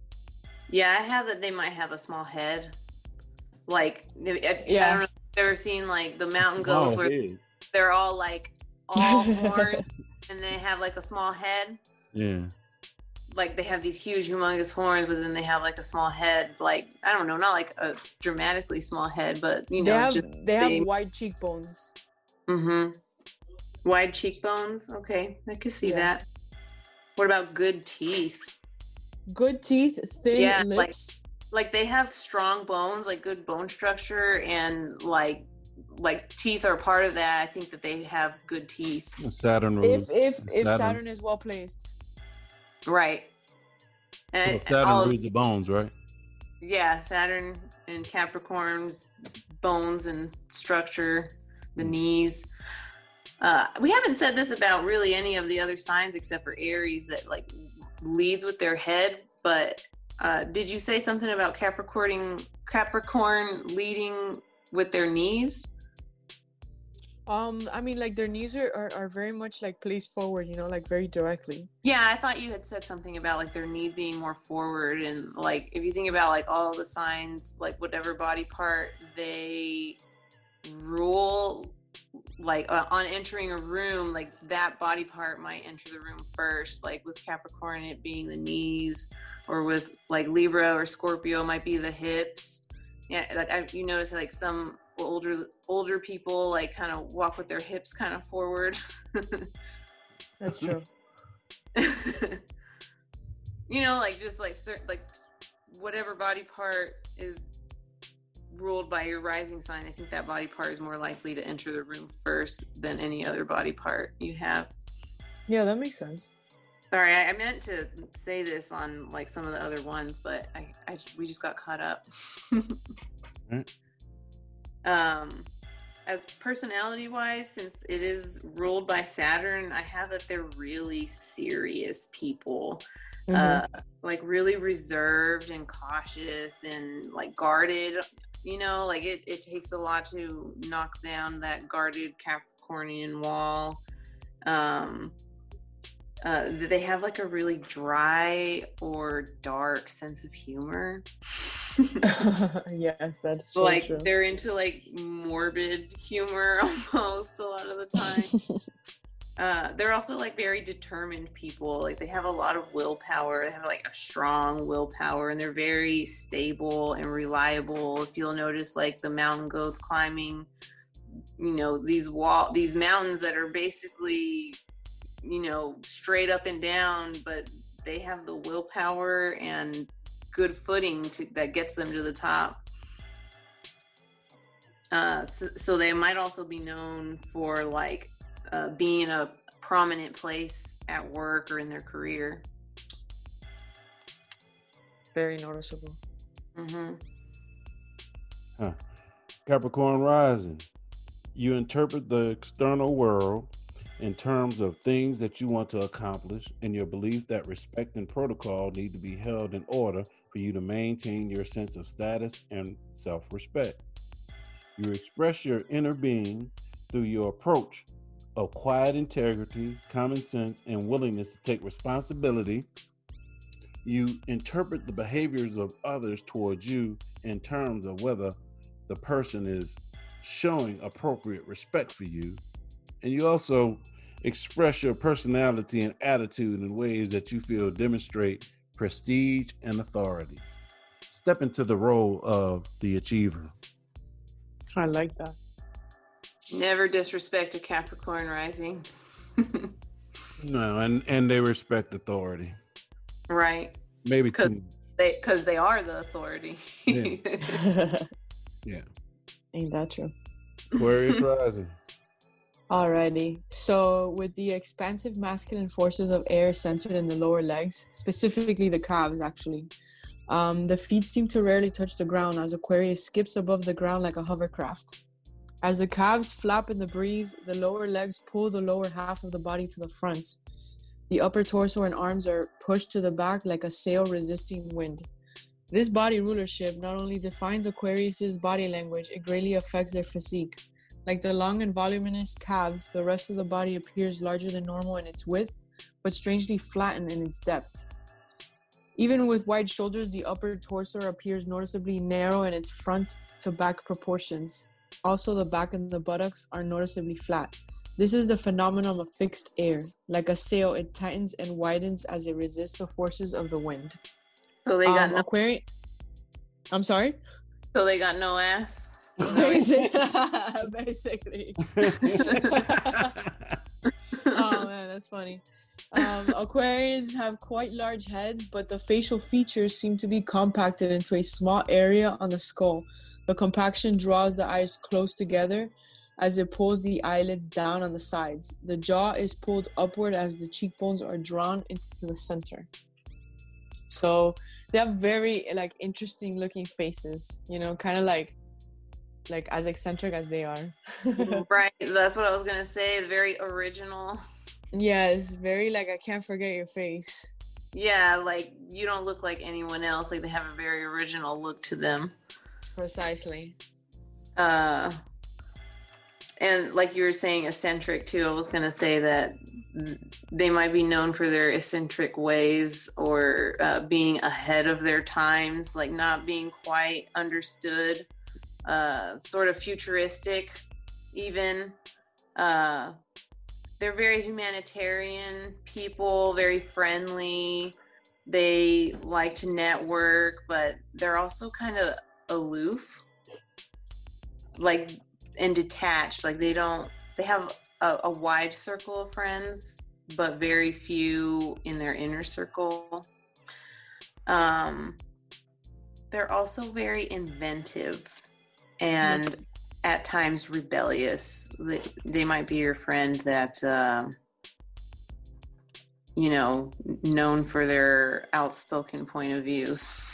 Yeah, I have that they might have a small head, like I, yeah. I don't know if you've ever seen like the mountain goats where head. They're all like all horns and they have like a small head. Yeah. Like they have these huge humongous horns, but then they have like a small head, like I don't know, not like a dramatically small head, but you know, they have, just they have big. wide cheekbones. Mm-hmm. Wide cheekbones. Okay, I could see yeah. that. What about good teeth? Good teeth, thin yeah, lips. Like, like they have strong bones, like good bone structure, and like like teeth are part of that. I think that they have good teeth. Saturn. If if if Saturn, Saturn is well placed. Right. And Well, Saturn all, reads the bones, right? yeah, Saturn and Capricorn's bones and structure, the knees. Uh, we haven't said this about really any of the other signs except for Aries that like leads with their head. But uh, did you say something about Capricorn Capricorn leading with their knees? Um, I mean, like their knees are, are, are very much like placed forward, you know, like very directly. Yeah, I thought you had said something about like their knees being more forward, and like if you think about like all the signs, like whatever body part they rule, like uh, on entering a room, like that body part might enter the room first. Like with Capricorn, it being the knees, or with like Libra or Scorpio, might be the hips. Yeah, like I, you notice like some older older people like kind of walk with their hips kind of forward. That's true. You know, like just like certain, like whatever body part is ruled by your rising sign, I think that body part is more likely to enter the room first than any other body part you have. Yeah, that makes sense. Sorry, I, I meant to say this on like some of the other ones, but I, I we just got caught up. Right. Um, as personality wise, since it is ruled by Saturn, I have that they're really serious people. Mm-hmm. Uh, like really reserved and cautious and like guarded, you know, like it, it takes a lot to knock down that guarded Capricornian wall. Um, uh, they have like a really dry or dark sense of humor. Yes, that's so like true. They're into like morbid humor almost a lot of the time. Uh, they're also like very determined people. Like they have a lot of willpower. They have like a strong willpower, and they're very stable and reliable. If you'll notice, like the mountain goats climbing, you know, these wall, these mountains that are basically, you know, straight up and down, but they have the willpower and good footing to that gets them to the top. Uh, so, so they might also be known for like uh, being a prominent place at work or in their career. Very noticeable. Mm-hmm. Huh. Capricorn rising. You interpret the external world in terms of things that you want to accomplish, and your belief that respect and protocol need to be held in order for you to maintain your sense of status and self-respect. You express your inner being through your approach of quiet integrity, common sense, and willingness to take responsibility. You interpret the behaviors of others towards you in terms of whether the person is showing appropriate respect for you. And you also express your personality and attitude in ways that you feel demonstrate prestige and authority. Step into the role of the achiever. I like that. Never disrespect a Capricorn rising. No, and, and they respect authority. Right. Maybe because too. they because they are the authority. Yeah. Yeah. Ain't that true? Aquarius rising. Alrighty. So with the expansive masculine forces of air centered in the lower legs, specifically the calves actually, um, the feet seem to rarely touch the ground as Aquarius skips above the ground like a hovercraft. As the calves flap in the breeze, the lower legs pull the lower half of the body to the front. The upper torso and arms are pushed to the back like a sail resisting wind. This body rulership not only defines Aquarius's body language, it greatly affects their physique. Like the long and voluminous calves, the rest of the body appears larger than normal in its width, but strangely flattened in its depth. Even with wide shoulders, the upper torso appears noticeably narrow in its front to back proportions. Also, the back and the buttocks are noticeably flat. This is the phenomenon of fixed air. Like a sail, it tightens and widens as it resists the forces of the wind. So they got um, no Aquarius. I'm sorry? So they got no ass? Basically. Oh man, that's funny. Um, Aquarians have quite large heads, but the facial features seem to be compacted into a small area on the skull. The compaction draws the eyes close together as it pulls the eyelids down on the sides. The jaw is pulled upward as the cheekbones are drawn into the center. So they have very like interesting looking faces, you know, kind of like like as eccentric as they are. Right, that's what I was gonna say. Very original. Yeah, it's very like, I can't forget your face. Yeah, like you don't look like anyone else. Like they have a very original look to them. Precisely. Uh, and like you were saying, eccentric too. I was gonna say that they might be known for their eccentric ways, or uh, being ahead of their times, like not being quite understood. Uh, sort of futuristic, even. Uh, they're very humanitarian people, very friendly. They like to network, but they're also kind of aloof, like, and detached. Like they don't, they have a, a wide circle of friends, but very few in their inner circle. Um, they're also very inventive and at times rebellious. They, they might be your friend that's, uh, you know, known for their outspoken point of views.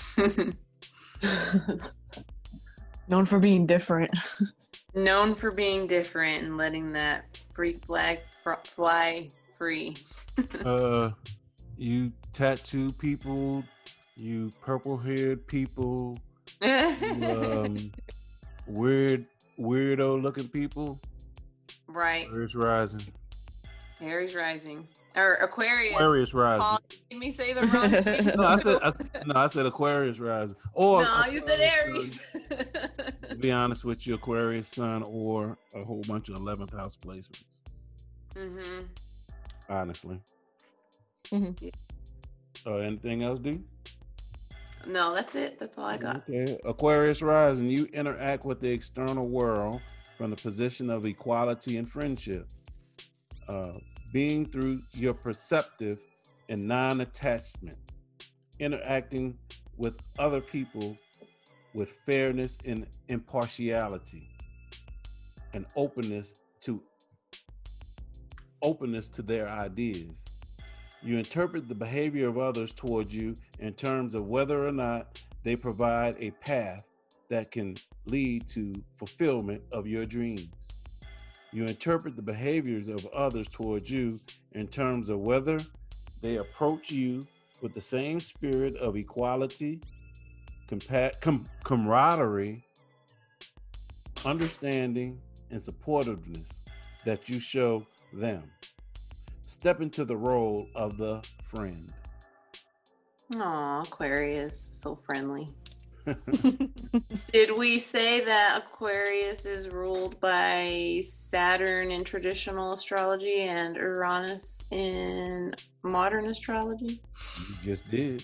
Known for being different. Known for being different and letting that freak flag fr- fly free. uh, you tattoo people, you purple-haired people, you, um, weird, weirdo-looking people. Right. Aries rising. Aries rising. Or Aquarius. Aquarius rising. Paul made me say the wrong thing. No, I said, I, no, I said Aquarius rising. Or no, you said Aquarius Aries. sun. To be honest with you, Aquarius sun or a whole bunch of eleventh house placements. Mm-hmm. Honestly. Mm-hmm. Uh, anything else, D? No, that's it. That's all I got. Okay. Aquarius rising, you interact with the external world from the position of equality and friendship. Uh, being through your perceptive and non-attachment, interacting with other people with fairness and impartiality, and openness to openness to their ideas. You interpret the behavior of others towards you in terms of whether or not they provide a path that can lead to fulfillment of your dreams. You interpret the behaviors of others towards you in terms of whether they approach you with the same spirit of equality, compa- com- camaraderie, understanding, and supportiveness that you show them. Step into the role of the friend. Aw, Aquarius, so friendly. Did we say that Aquarius is ruled by Saturn in traditional astrology and Uranus in modern astrology? You just did.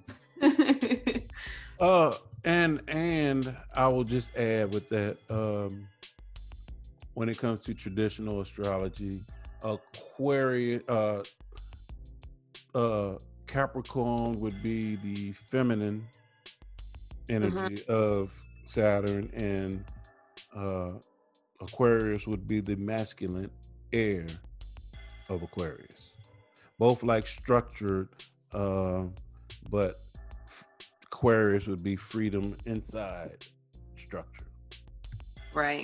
uh, and and I will just add with that, um, when it comes to traditional astrology, Aquarius, uh, uh, Capricorn would be the feminine energy uh-huh. of Saturn, and uh, Aquarius would be the masculine air of Aquarius. Both like structured, uh, but Aquarius would be freedom inside structure. Right.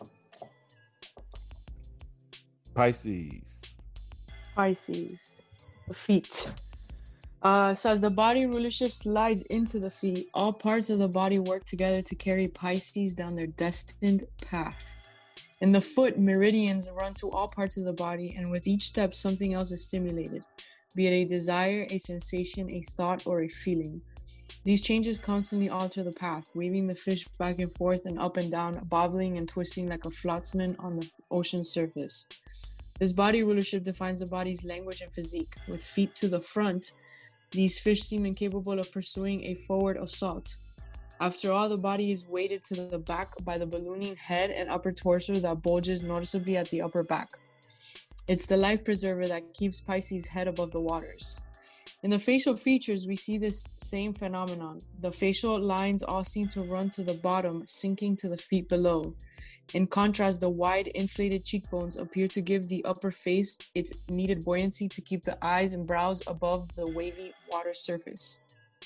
Pisces. Pisces. The feet. Uh, so as the body rulership slides into the feet, all parts of the body work together to carry Pisces down their destined path. In the foot, meridians run to all parts of the body, and with each step, something else is stimulated, be it a desire, a sensation, a thought, or a feeling. These changes constantly alter the path, waving the fish back and forth and up and down, bobbling and twisting like a flotsam on the ocean's surface. This body rulership defines the body's language and physique. With feet to the front, these fish seem incapable of pursuing a forward assault. After all, the body is weighted to the back by the ballooning head and upper torso that bulges noticeably at the upper back. It's the life preserver that keeps Pisces' head above the waters. In the facial features, we see this same phenomenon. The facial lines all seem to run to the bottom, sinking to the feet below. In contrast, the wide, inflated cheekbones appear to give the upper face its needed buoyancy to keep the eyes and brows above the wavy water surface.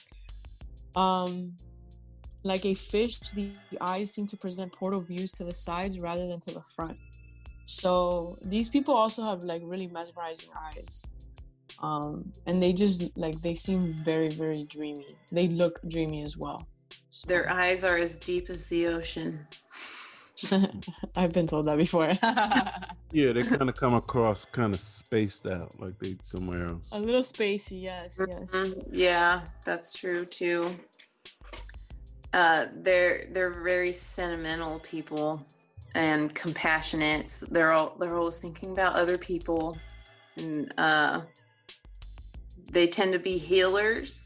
Um, like a fish, the eyes seem to present portal views to the sides rather than to the front. So these people also have like really mesmerizing eyes. Um, and they just like they seem very, very dreamy. They look dreamy as well. So. Their eyes are as deep as the ocean. I've been told that before. Yeah, they kind of come across kind of spaced out, like they somewhere else. A little spacey, yes, yes. Mm-hmm. Yeah, that's true too. Uh, they're they're very sentimental people and compassionate. They're all they're always thinking about other people, and uh, they tend to be healers.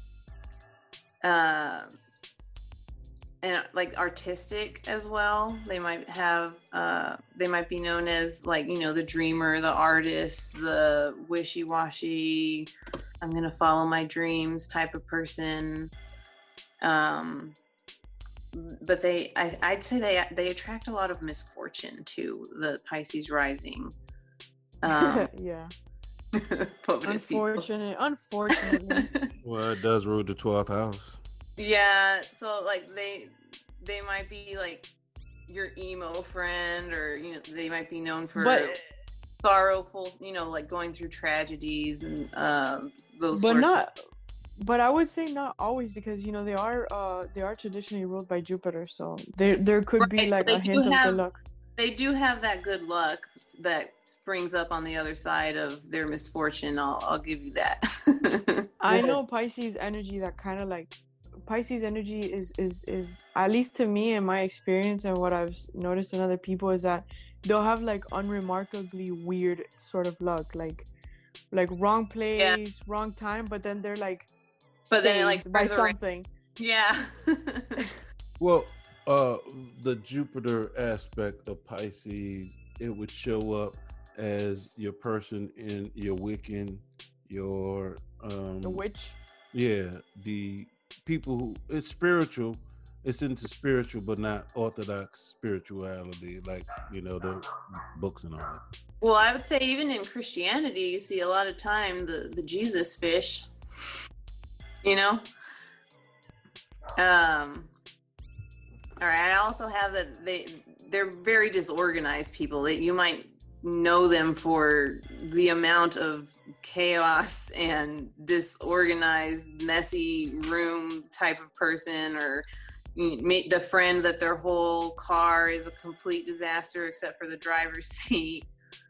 Uh, and like artistic as well. They might have uh they might be known as like, you know, the dreamer, the artist, the wishy-washy, I'm gonna follow my dreams type of person. Um but they I, I'd say they they attract a lot of misfortune to the Pisces rising. Um yeah. Unfortunate, unfortunately. Well, it does rule the twelfth house. Yeah, so like they they might be like your emo friend, or you know, they might be known for but, sorrowful, you know, like going through tragedies and um those but sorts not of... but I would say not always, because you know they are uh they are traditionally ruled by Jupiter, so there there could right, be like so a hint have, of good luck. They do have that good luck that springs up on the other side of their misfortune. I'll I'll give you that. I know Pisces energy that kind of like Pisces energy is is is at least to me, in my experience and what I've noticed in other people, is that they'll have like unremarkably weird sort of luck, like like wrong place, yeah. wrong time, but then they're like but then it like by something. Yeah. Well, uh the Jupiter aspect of Pisces, it would show up as your person in your Wiccan, your um the witch. Yeah, the people who it's spiritual, it's into spiritual but not orthodox spirituality, like, you know, the books and all that. Well, I would say even in Christianity, you see a lot of time the the Jesus fish, you know. Um all right, I also have that they they're very disorganized people. That you might know them for the amount of chaos and disorganized, messy room type of person, or you meet the friend that their whole car is a complete disaster except for the driver's seat.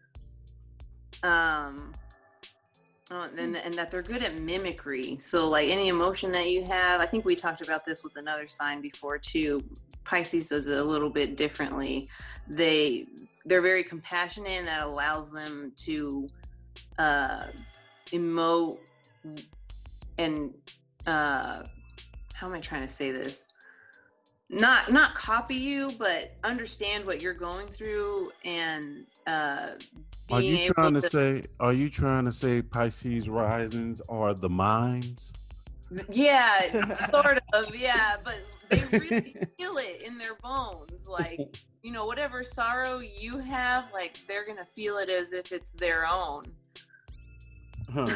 Um, oh, and, and that they're good at mimicry. So like any emotion that you have, I think we talked about this with another sign before too. Pisces does it a little bit differently. They they're very compassionate, and that allows them to uh, emote and uh, how am I trying to say this? Not not copy you, but understand what you're going through, and uh, are you being trying able to, to say? Are you trying to say Pisces risings are the mimes? Yeah, sort of. Yeah, but they really feel it in their bones. Like, you know, whatever sorrow you have, like they're gonna feel it as if it's their own. Huh.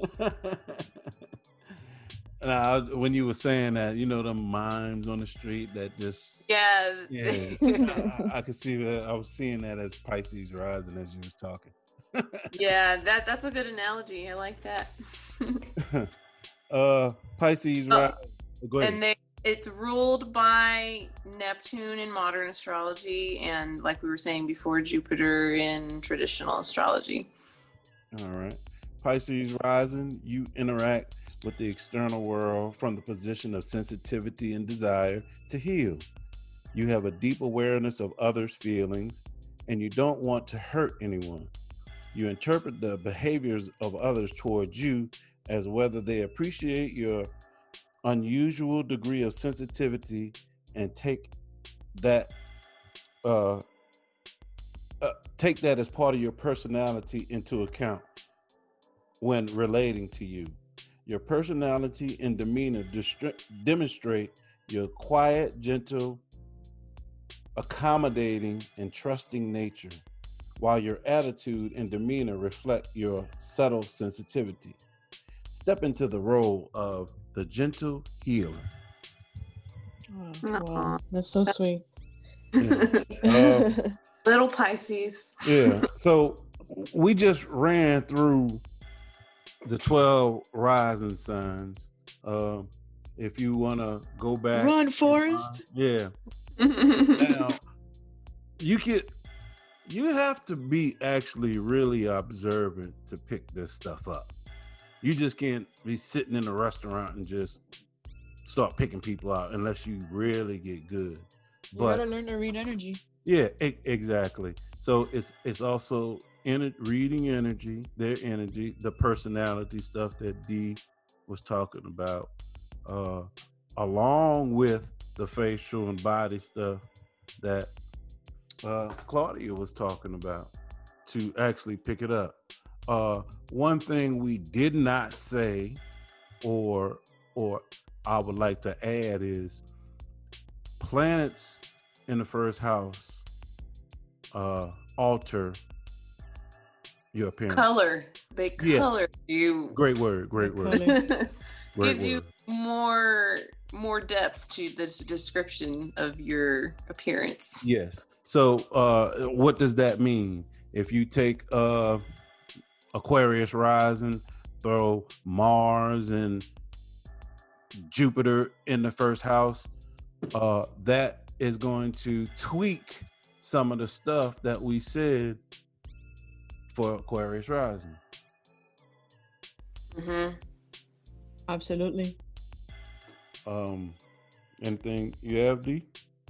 Now, when you were saying that, you know, the mimes on the street that just yeah, yeah, I, I could see that. I was seeing that as Pisces rising as you was talking. Yeah, that that's a good analogy. I like that. uh, Pisces oh, rising. Go ahead. And they, it's ruled by Neptune in modern astrology, and like we were saying before, Jupiter in traditional astrology. All right. Pisces rising, you interact with the external world from the position of sensitivity and desire to heal. You have a deep awareness of others' feelings, and you don't want to hurt anyone. You interpret the behaviors of others towards you as whether they appreciate your unusual degree of sensitivity, and take that uh, uh, take that as part of your personality into account when relating to you. Your personality and demeanor distri- demonstrate your quiet, gentle, accommodating, and trusting nature, while your attitude and demeanor reflect your subtle sensitivity. step into the role of the gentle healer. Oh, wow. That's so sweet. Yeah. Uh, Little Pisces. yeah. So we just ran through the twelve rising signs. Uh, if you want to go back. Run, Forrest. Uh, yeah. Now, you could, you have to be actually really observant to pick this stuff up. You just can't be sitting in a restaurant and just start picking people out unless you really get good. You But gotta learn to read energy. yeah, e- exactly. So it's it's also in reading energy, their energy, the personality stuff that Dee was talking about, uh, along with the facial and body stuff that uh, Claudia was talking about to actually pick it up. Uh, one thing we did not say, or or I would like to add, is planets in the first house uh, alter your appearance. Color. They Yeah. color you. Great word. Great They word. color. Great Gives you word. more more depth to this description of your appearance. Yes. So, uh, what does that mean? If you take uh, Aquarius rising, throw Mars and Jupiter in the first house, uh, that is going to tweak some of the stuff that we said for Aquarius rising. Mm-hmm. Absolutely. Um, anything you have, D?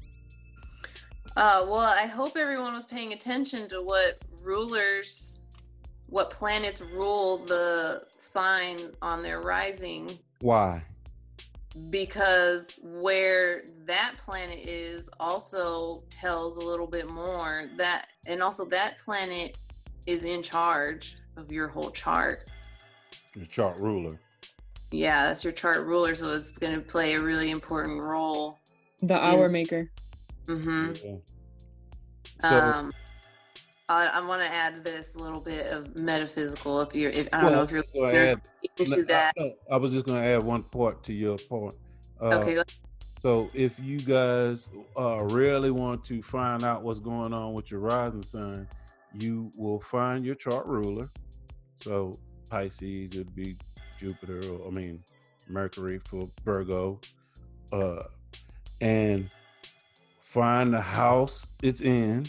Uh, well, I hope everyone was paying attention to what rulers, what planets rule the sign on their rising, Why? because where that planet is also tells a little bit more. That, and also that planet is in charge of your whole chart. The chart ruler. Yeah, that's your chart ruler, so it's going to play a really important role. The hour maker. Mm-hmm. Yeah. So, um, I, I want to add this little bit of metaphysical. If you're, if, I don't well, know if you're go there's ahead. into No, that. I, no, I was just going to add one part to your point. Uh, Okay, go So if you guys uh, really want to find out what's going on with your rising sign, you will find your chart ruler. So Pisces, it'd be Jupiter, or I mean Mercury for Virgo, uh, and find the house it's in,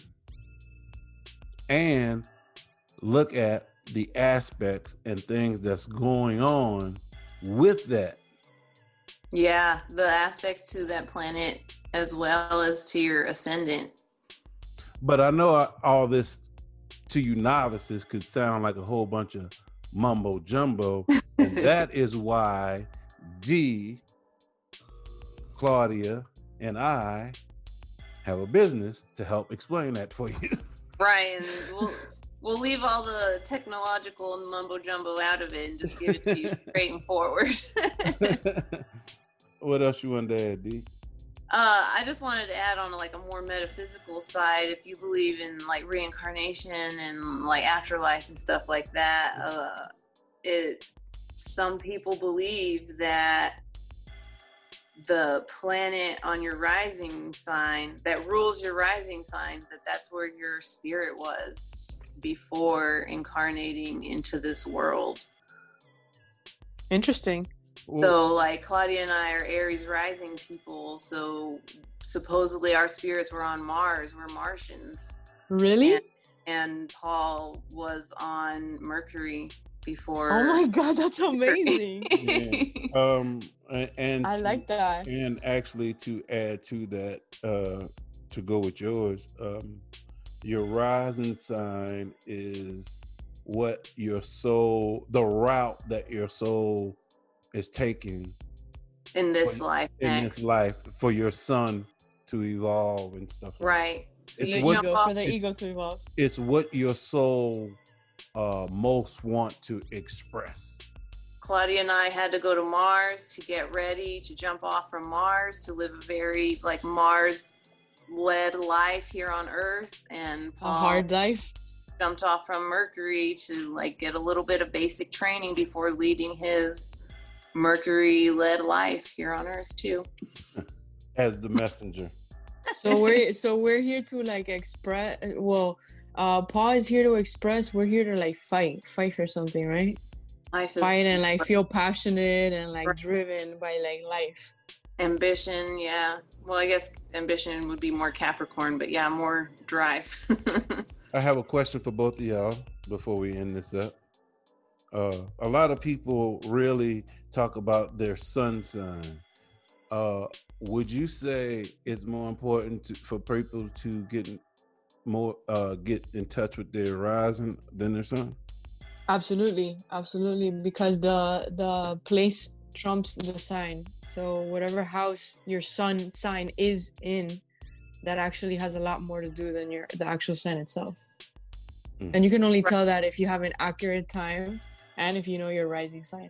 and look at the aspects and things that's going on with that. Yeah, the aspects to that planet as well as to your ascendant. But I know all this to you novices could sound like a whole bunch of mumbo jumbo, and that is why Dee, Claudia, and I have a business to help explain that for you. Right, and we'll we'll leave all the technological and mumbo jumbo out of it and just give it to you straight and forward. What else you want to add, D? Uh, I just wanted to add on like a more metaphysical side. If you believe in like reincarnation and like afterlife and stuff like that, uh, it some people believe that the planet on your rising sign that rules your rising sign, that that's where your spirit was before incarnating into this world. Interesting. So like Claudia and I are Aries rising people, so supposedly our spirits were on Mars. We're Martians. Really? And, and Paul was on Mercury before. Oh my God, that's amazing. Yeah. Um, and, and I to- like that. And actually, to add to that, uh, to go with yours, um, your rising sign is what your soul, the route that your soul is taking in this for- life in next. this life for your son to evolve and stuff. Like Right. So It's you what- jump Ego, off. for the it's- ego to evolve. that. It's what your soul uh, most want to express. Claudia and I had to go to Mars to get ready to jump off from Mars to live a very like Mars led life here on Earth. And A Paul, hard life. jumped off from Mercury to like get a little bit of basic training before leading his Mercury-led life here on Earth too. As the messenger. So we're so we're here to like express. Well, uh, Paul is here to express. We're here to like fight, fight for something, right? Life is fight and like feel passionate and like driven by like life. Ambition, yeah. Well, I guess ambition would be more Capricorn, but yeah, more drive. I have a question for both of y'all before we end this up. Uh, a lot of people really talk about their sun sign. Uh, would you say it's more important to, for people to get more uh, get in touch with their rising than their sun? Absolutely, absolutely, because the the place trumps the sign. So whatever house your sun sign is in, that actually has a lot more to do than your the actual sign itself. Mm. And you can only tell that if you have an accurate time and if you know your rising sign.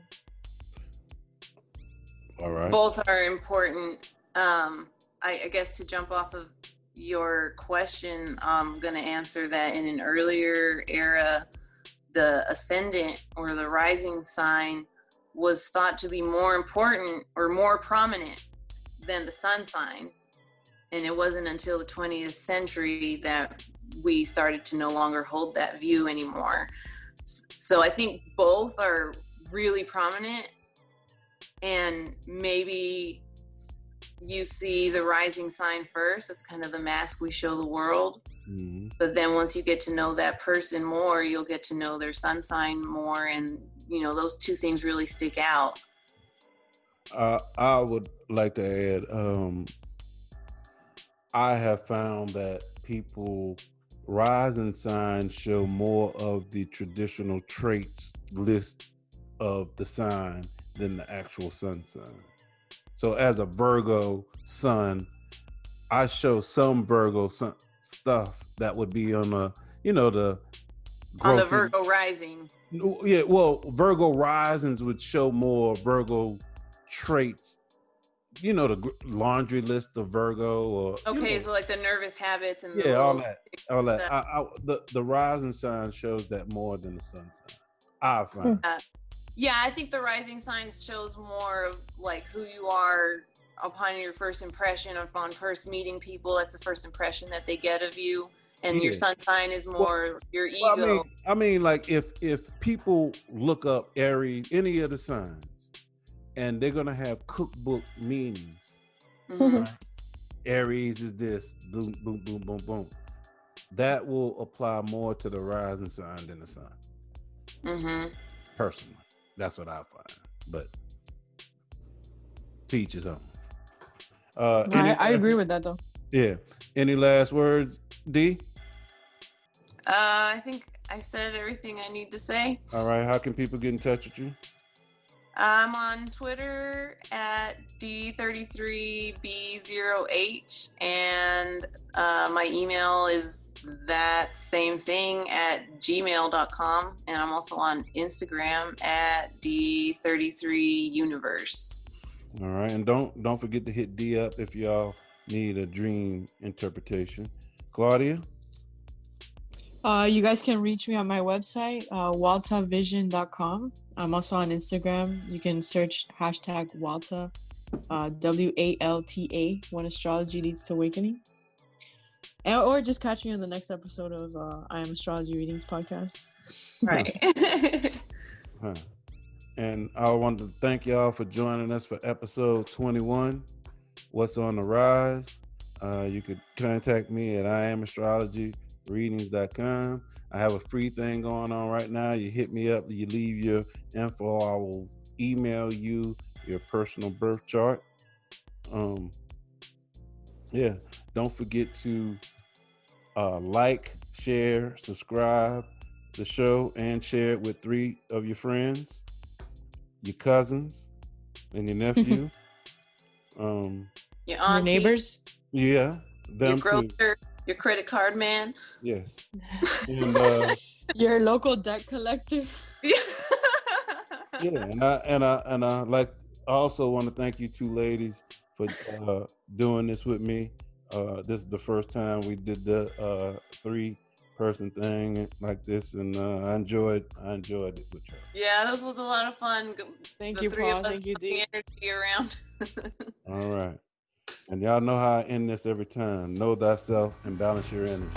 All right. Both are important. Um, I, I guess to jump off of your question, I'm going to answer that in an earlier era, the ascendant or the rising sign was thought to be more important or more prominent than the sun sign. And it wasn't until the twentieth century that we started to no longer hold that view anymore. So I think both are really prominent, and maybe you see the rising sign first. It's kind of the mask we show the world. Mm-hmm. But then once you get to know that person more, you'll get to know their sun sign more. And, you know, those two things really stick out. Uh, I would like to add, um, I have found that people rising signs show more of the traditional traits list of the sign than the actual sun sign. So as a Virgo sun, I show some Virgo sun stuff that would be on the, you know, the on the Virgo rising. Yeah, well, Virgo risings would show more Virgo traits. You know, the laundry list of Virgo, or okay, you know. So like the nervous habits and yeah, the all that, all that. Stuff. I, I, the the rising sign shows that more than the sun sign. I find. Uh, yeah, I think the rising sign shows more of like who you are upon your first impression, upon first meeting people. That's the first impression that they get of you, and yeah. Your sun sign is more well, your ego. Well, I mean, I mean, like if if people look up Aries, any of the signs, and they're gonna have cookbook meanings. Mm-hmm. Right? Aries is this, boom, boom, boom, boom, boom. That will apply more to the rising sign than the sun. Mm-hmm. Personally, that's what I find. But teach his own. Uh, no, I, I agree with that, though. Yeah. Any last words, D? Uh, I think I said everything I need to say. All right. How can people get in touch with you? I'm on Twitter at D thirty-three B zero H, and uh, my email is that same thing at gmail dot com, and I'm also on Instagram at D thirty-three universe. All right, and don't don't forget to hit D up if y'all need a dream interpretation. Claudia? Uh, you guys can reach me on my website, uh, walta vision dot com. I'm also on Instagram. You can search hashtag Walta, uh, W A L T A, When Astrology Leads to Awakening. And, or just catch me on the next episode of uh, I Am Astrology Readings podcast. Right. Huh. And I want to thank y'all for joining us for episode twenty-one, What's on the Rise. Uh, you could contact me at I Am Astrology Readings dot com. I have a free thing going on right now. You hit me up, you leave your info, I will email you your personal birth chart. Um, yeah, don't forget to uh, like, share, subscribe the show, and share it with three of your friends, your cousins, and your nephew. um, your auntie, your neighbors. Yeah, them your grocer. Too. Your credit card man. Yes. And, uh, your local debt collector. Yeah, and I and I and I like I also want to thank you two ladies for uh, doing this with me. Uh, this is the first time we did the uh, three person thing like this, and uh, I enjoyed I enjoyed it with you. Yeah, this was a lot of fun. Thank the you, three Paul. of us Thank you, putting D. energy around. All right. And y'all know how I end this every time. Know thyself and balance your energy.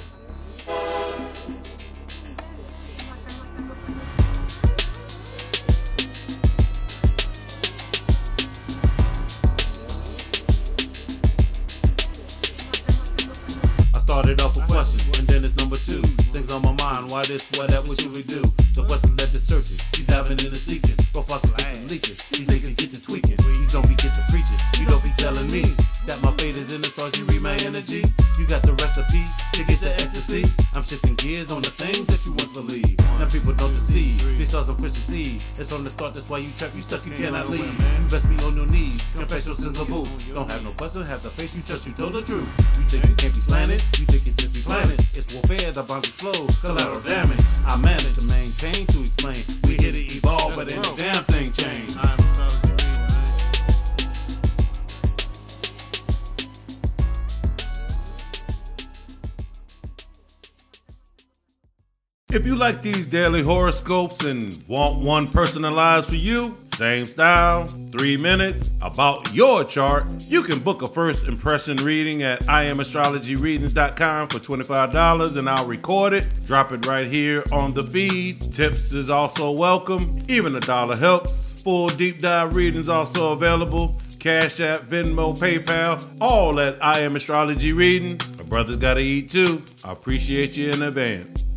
Started off with questions, and then it's number two. Things on my mind, why this, why that, what should we do? The question led to searching, you diving in the seeking. Profiles are getting leaking, these niggas get to tweaking. You don't be get to preaching, you don't be telling me that my fate is in the stars, you read my energy. You got the recipe to get the ecstasy. I'm shifting gears on the things that you once believed. Now people don't deceive, they start some push seed. It's from the start, that's why you trap, you stuck, you cannot leave. You best be on your knees, confess your sins of boo. Don't have no question, have the face, you trust, you told the truth. You think you can't be slanted, you think it just be planted. It's warfare, the bombs explode, collateral damage. I manage to maintain to explain. We here to evolve, but ain't a damn thing changed. If you like these daily horoscopes and want one personalized for you, same style, three minutes, about your chart, you can book a first impression reading at I am astrology readings dot com for twenty-five dollars, and I'll record it, drop it right here on the feed. Tips is also welcome, even a dollar helps. Full deep dive readings also available. Cash App, Venmo, PayPal, all at I Am Astrology Readings. My brother's gotta eat too. I appreciate you in advance.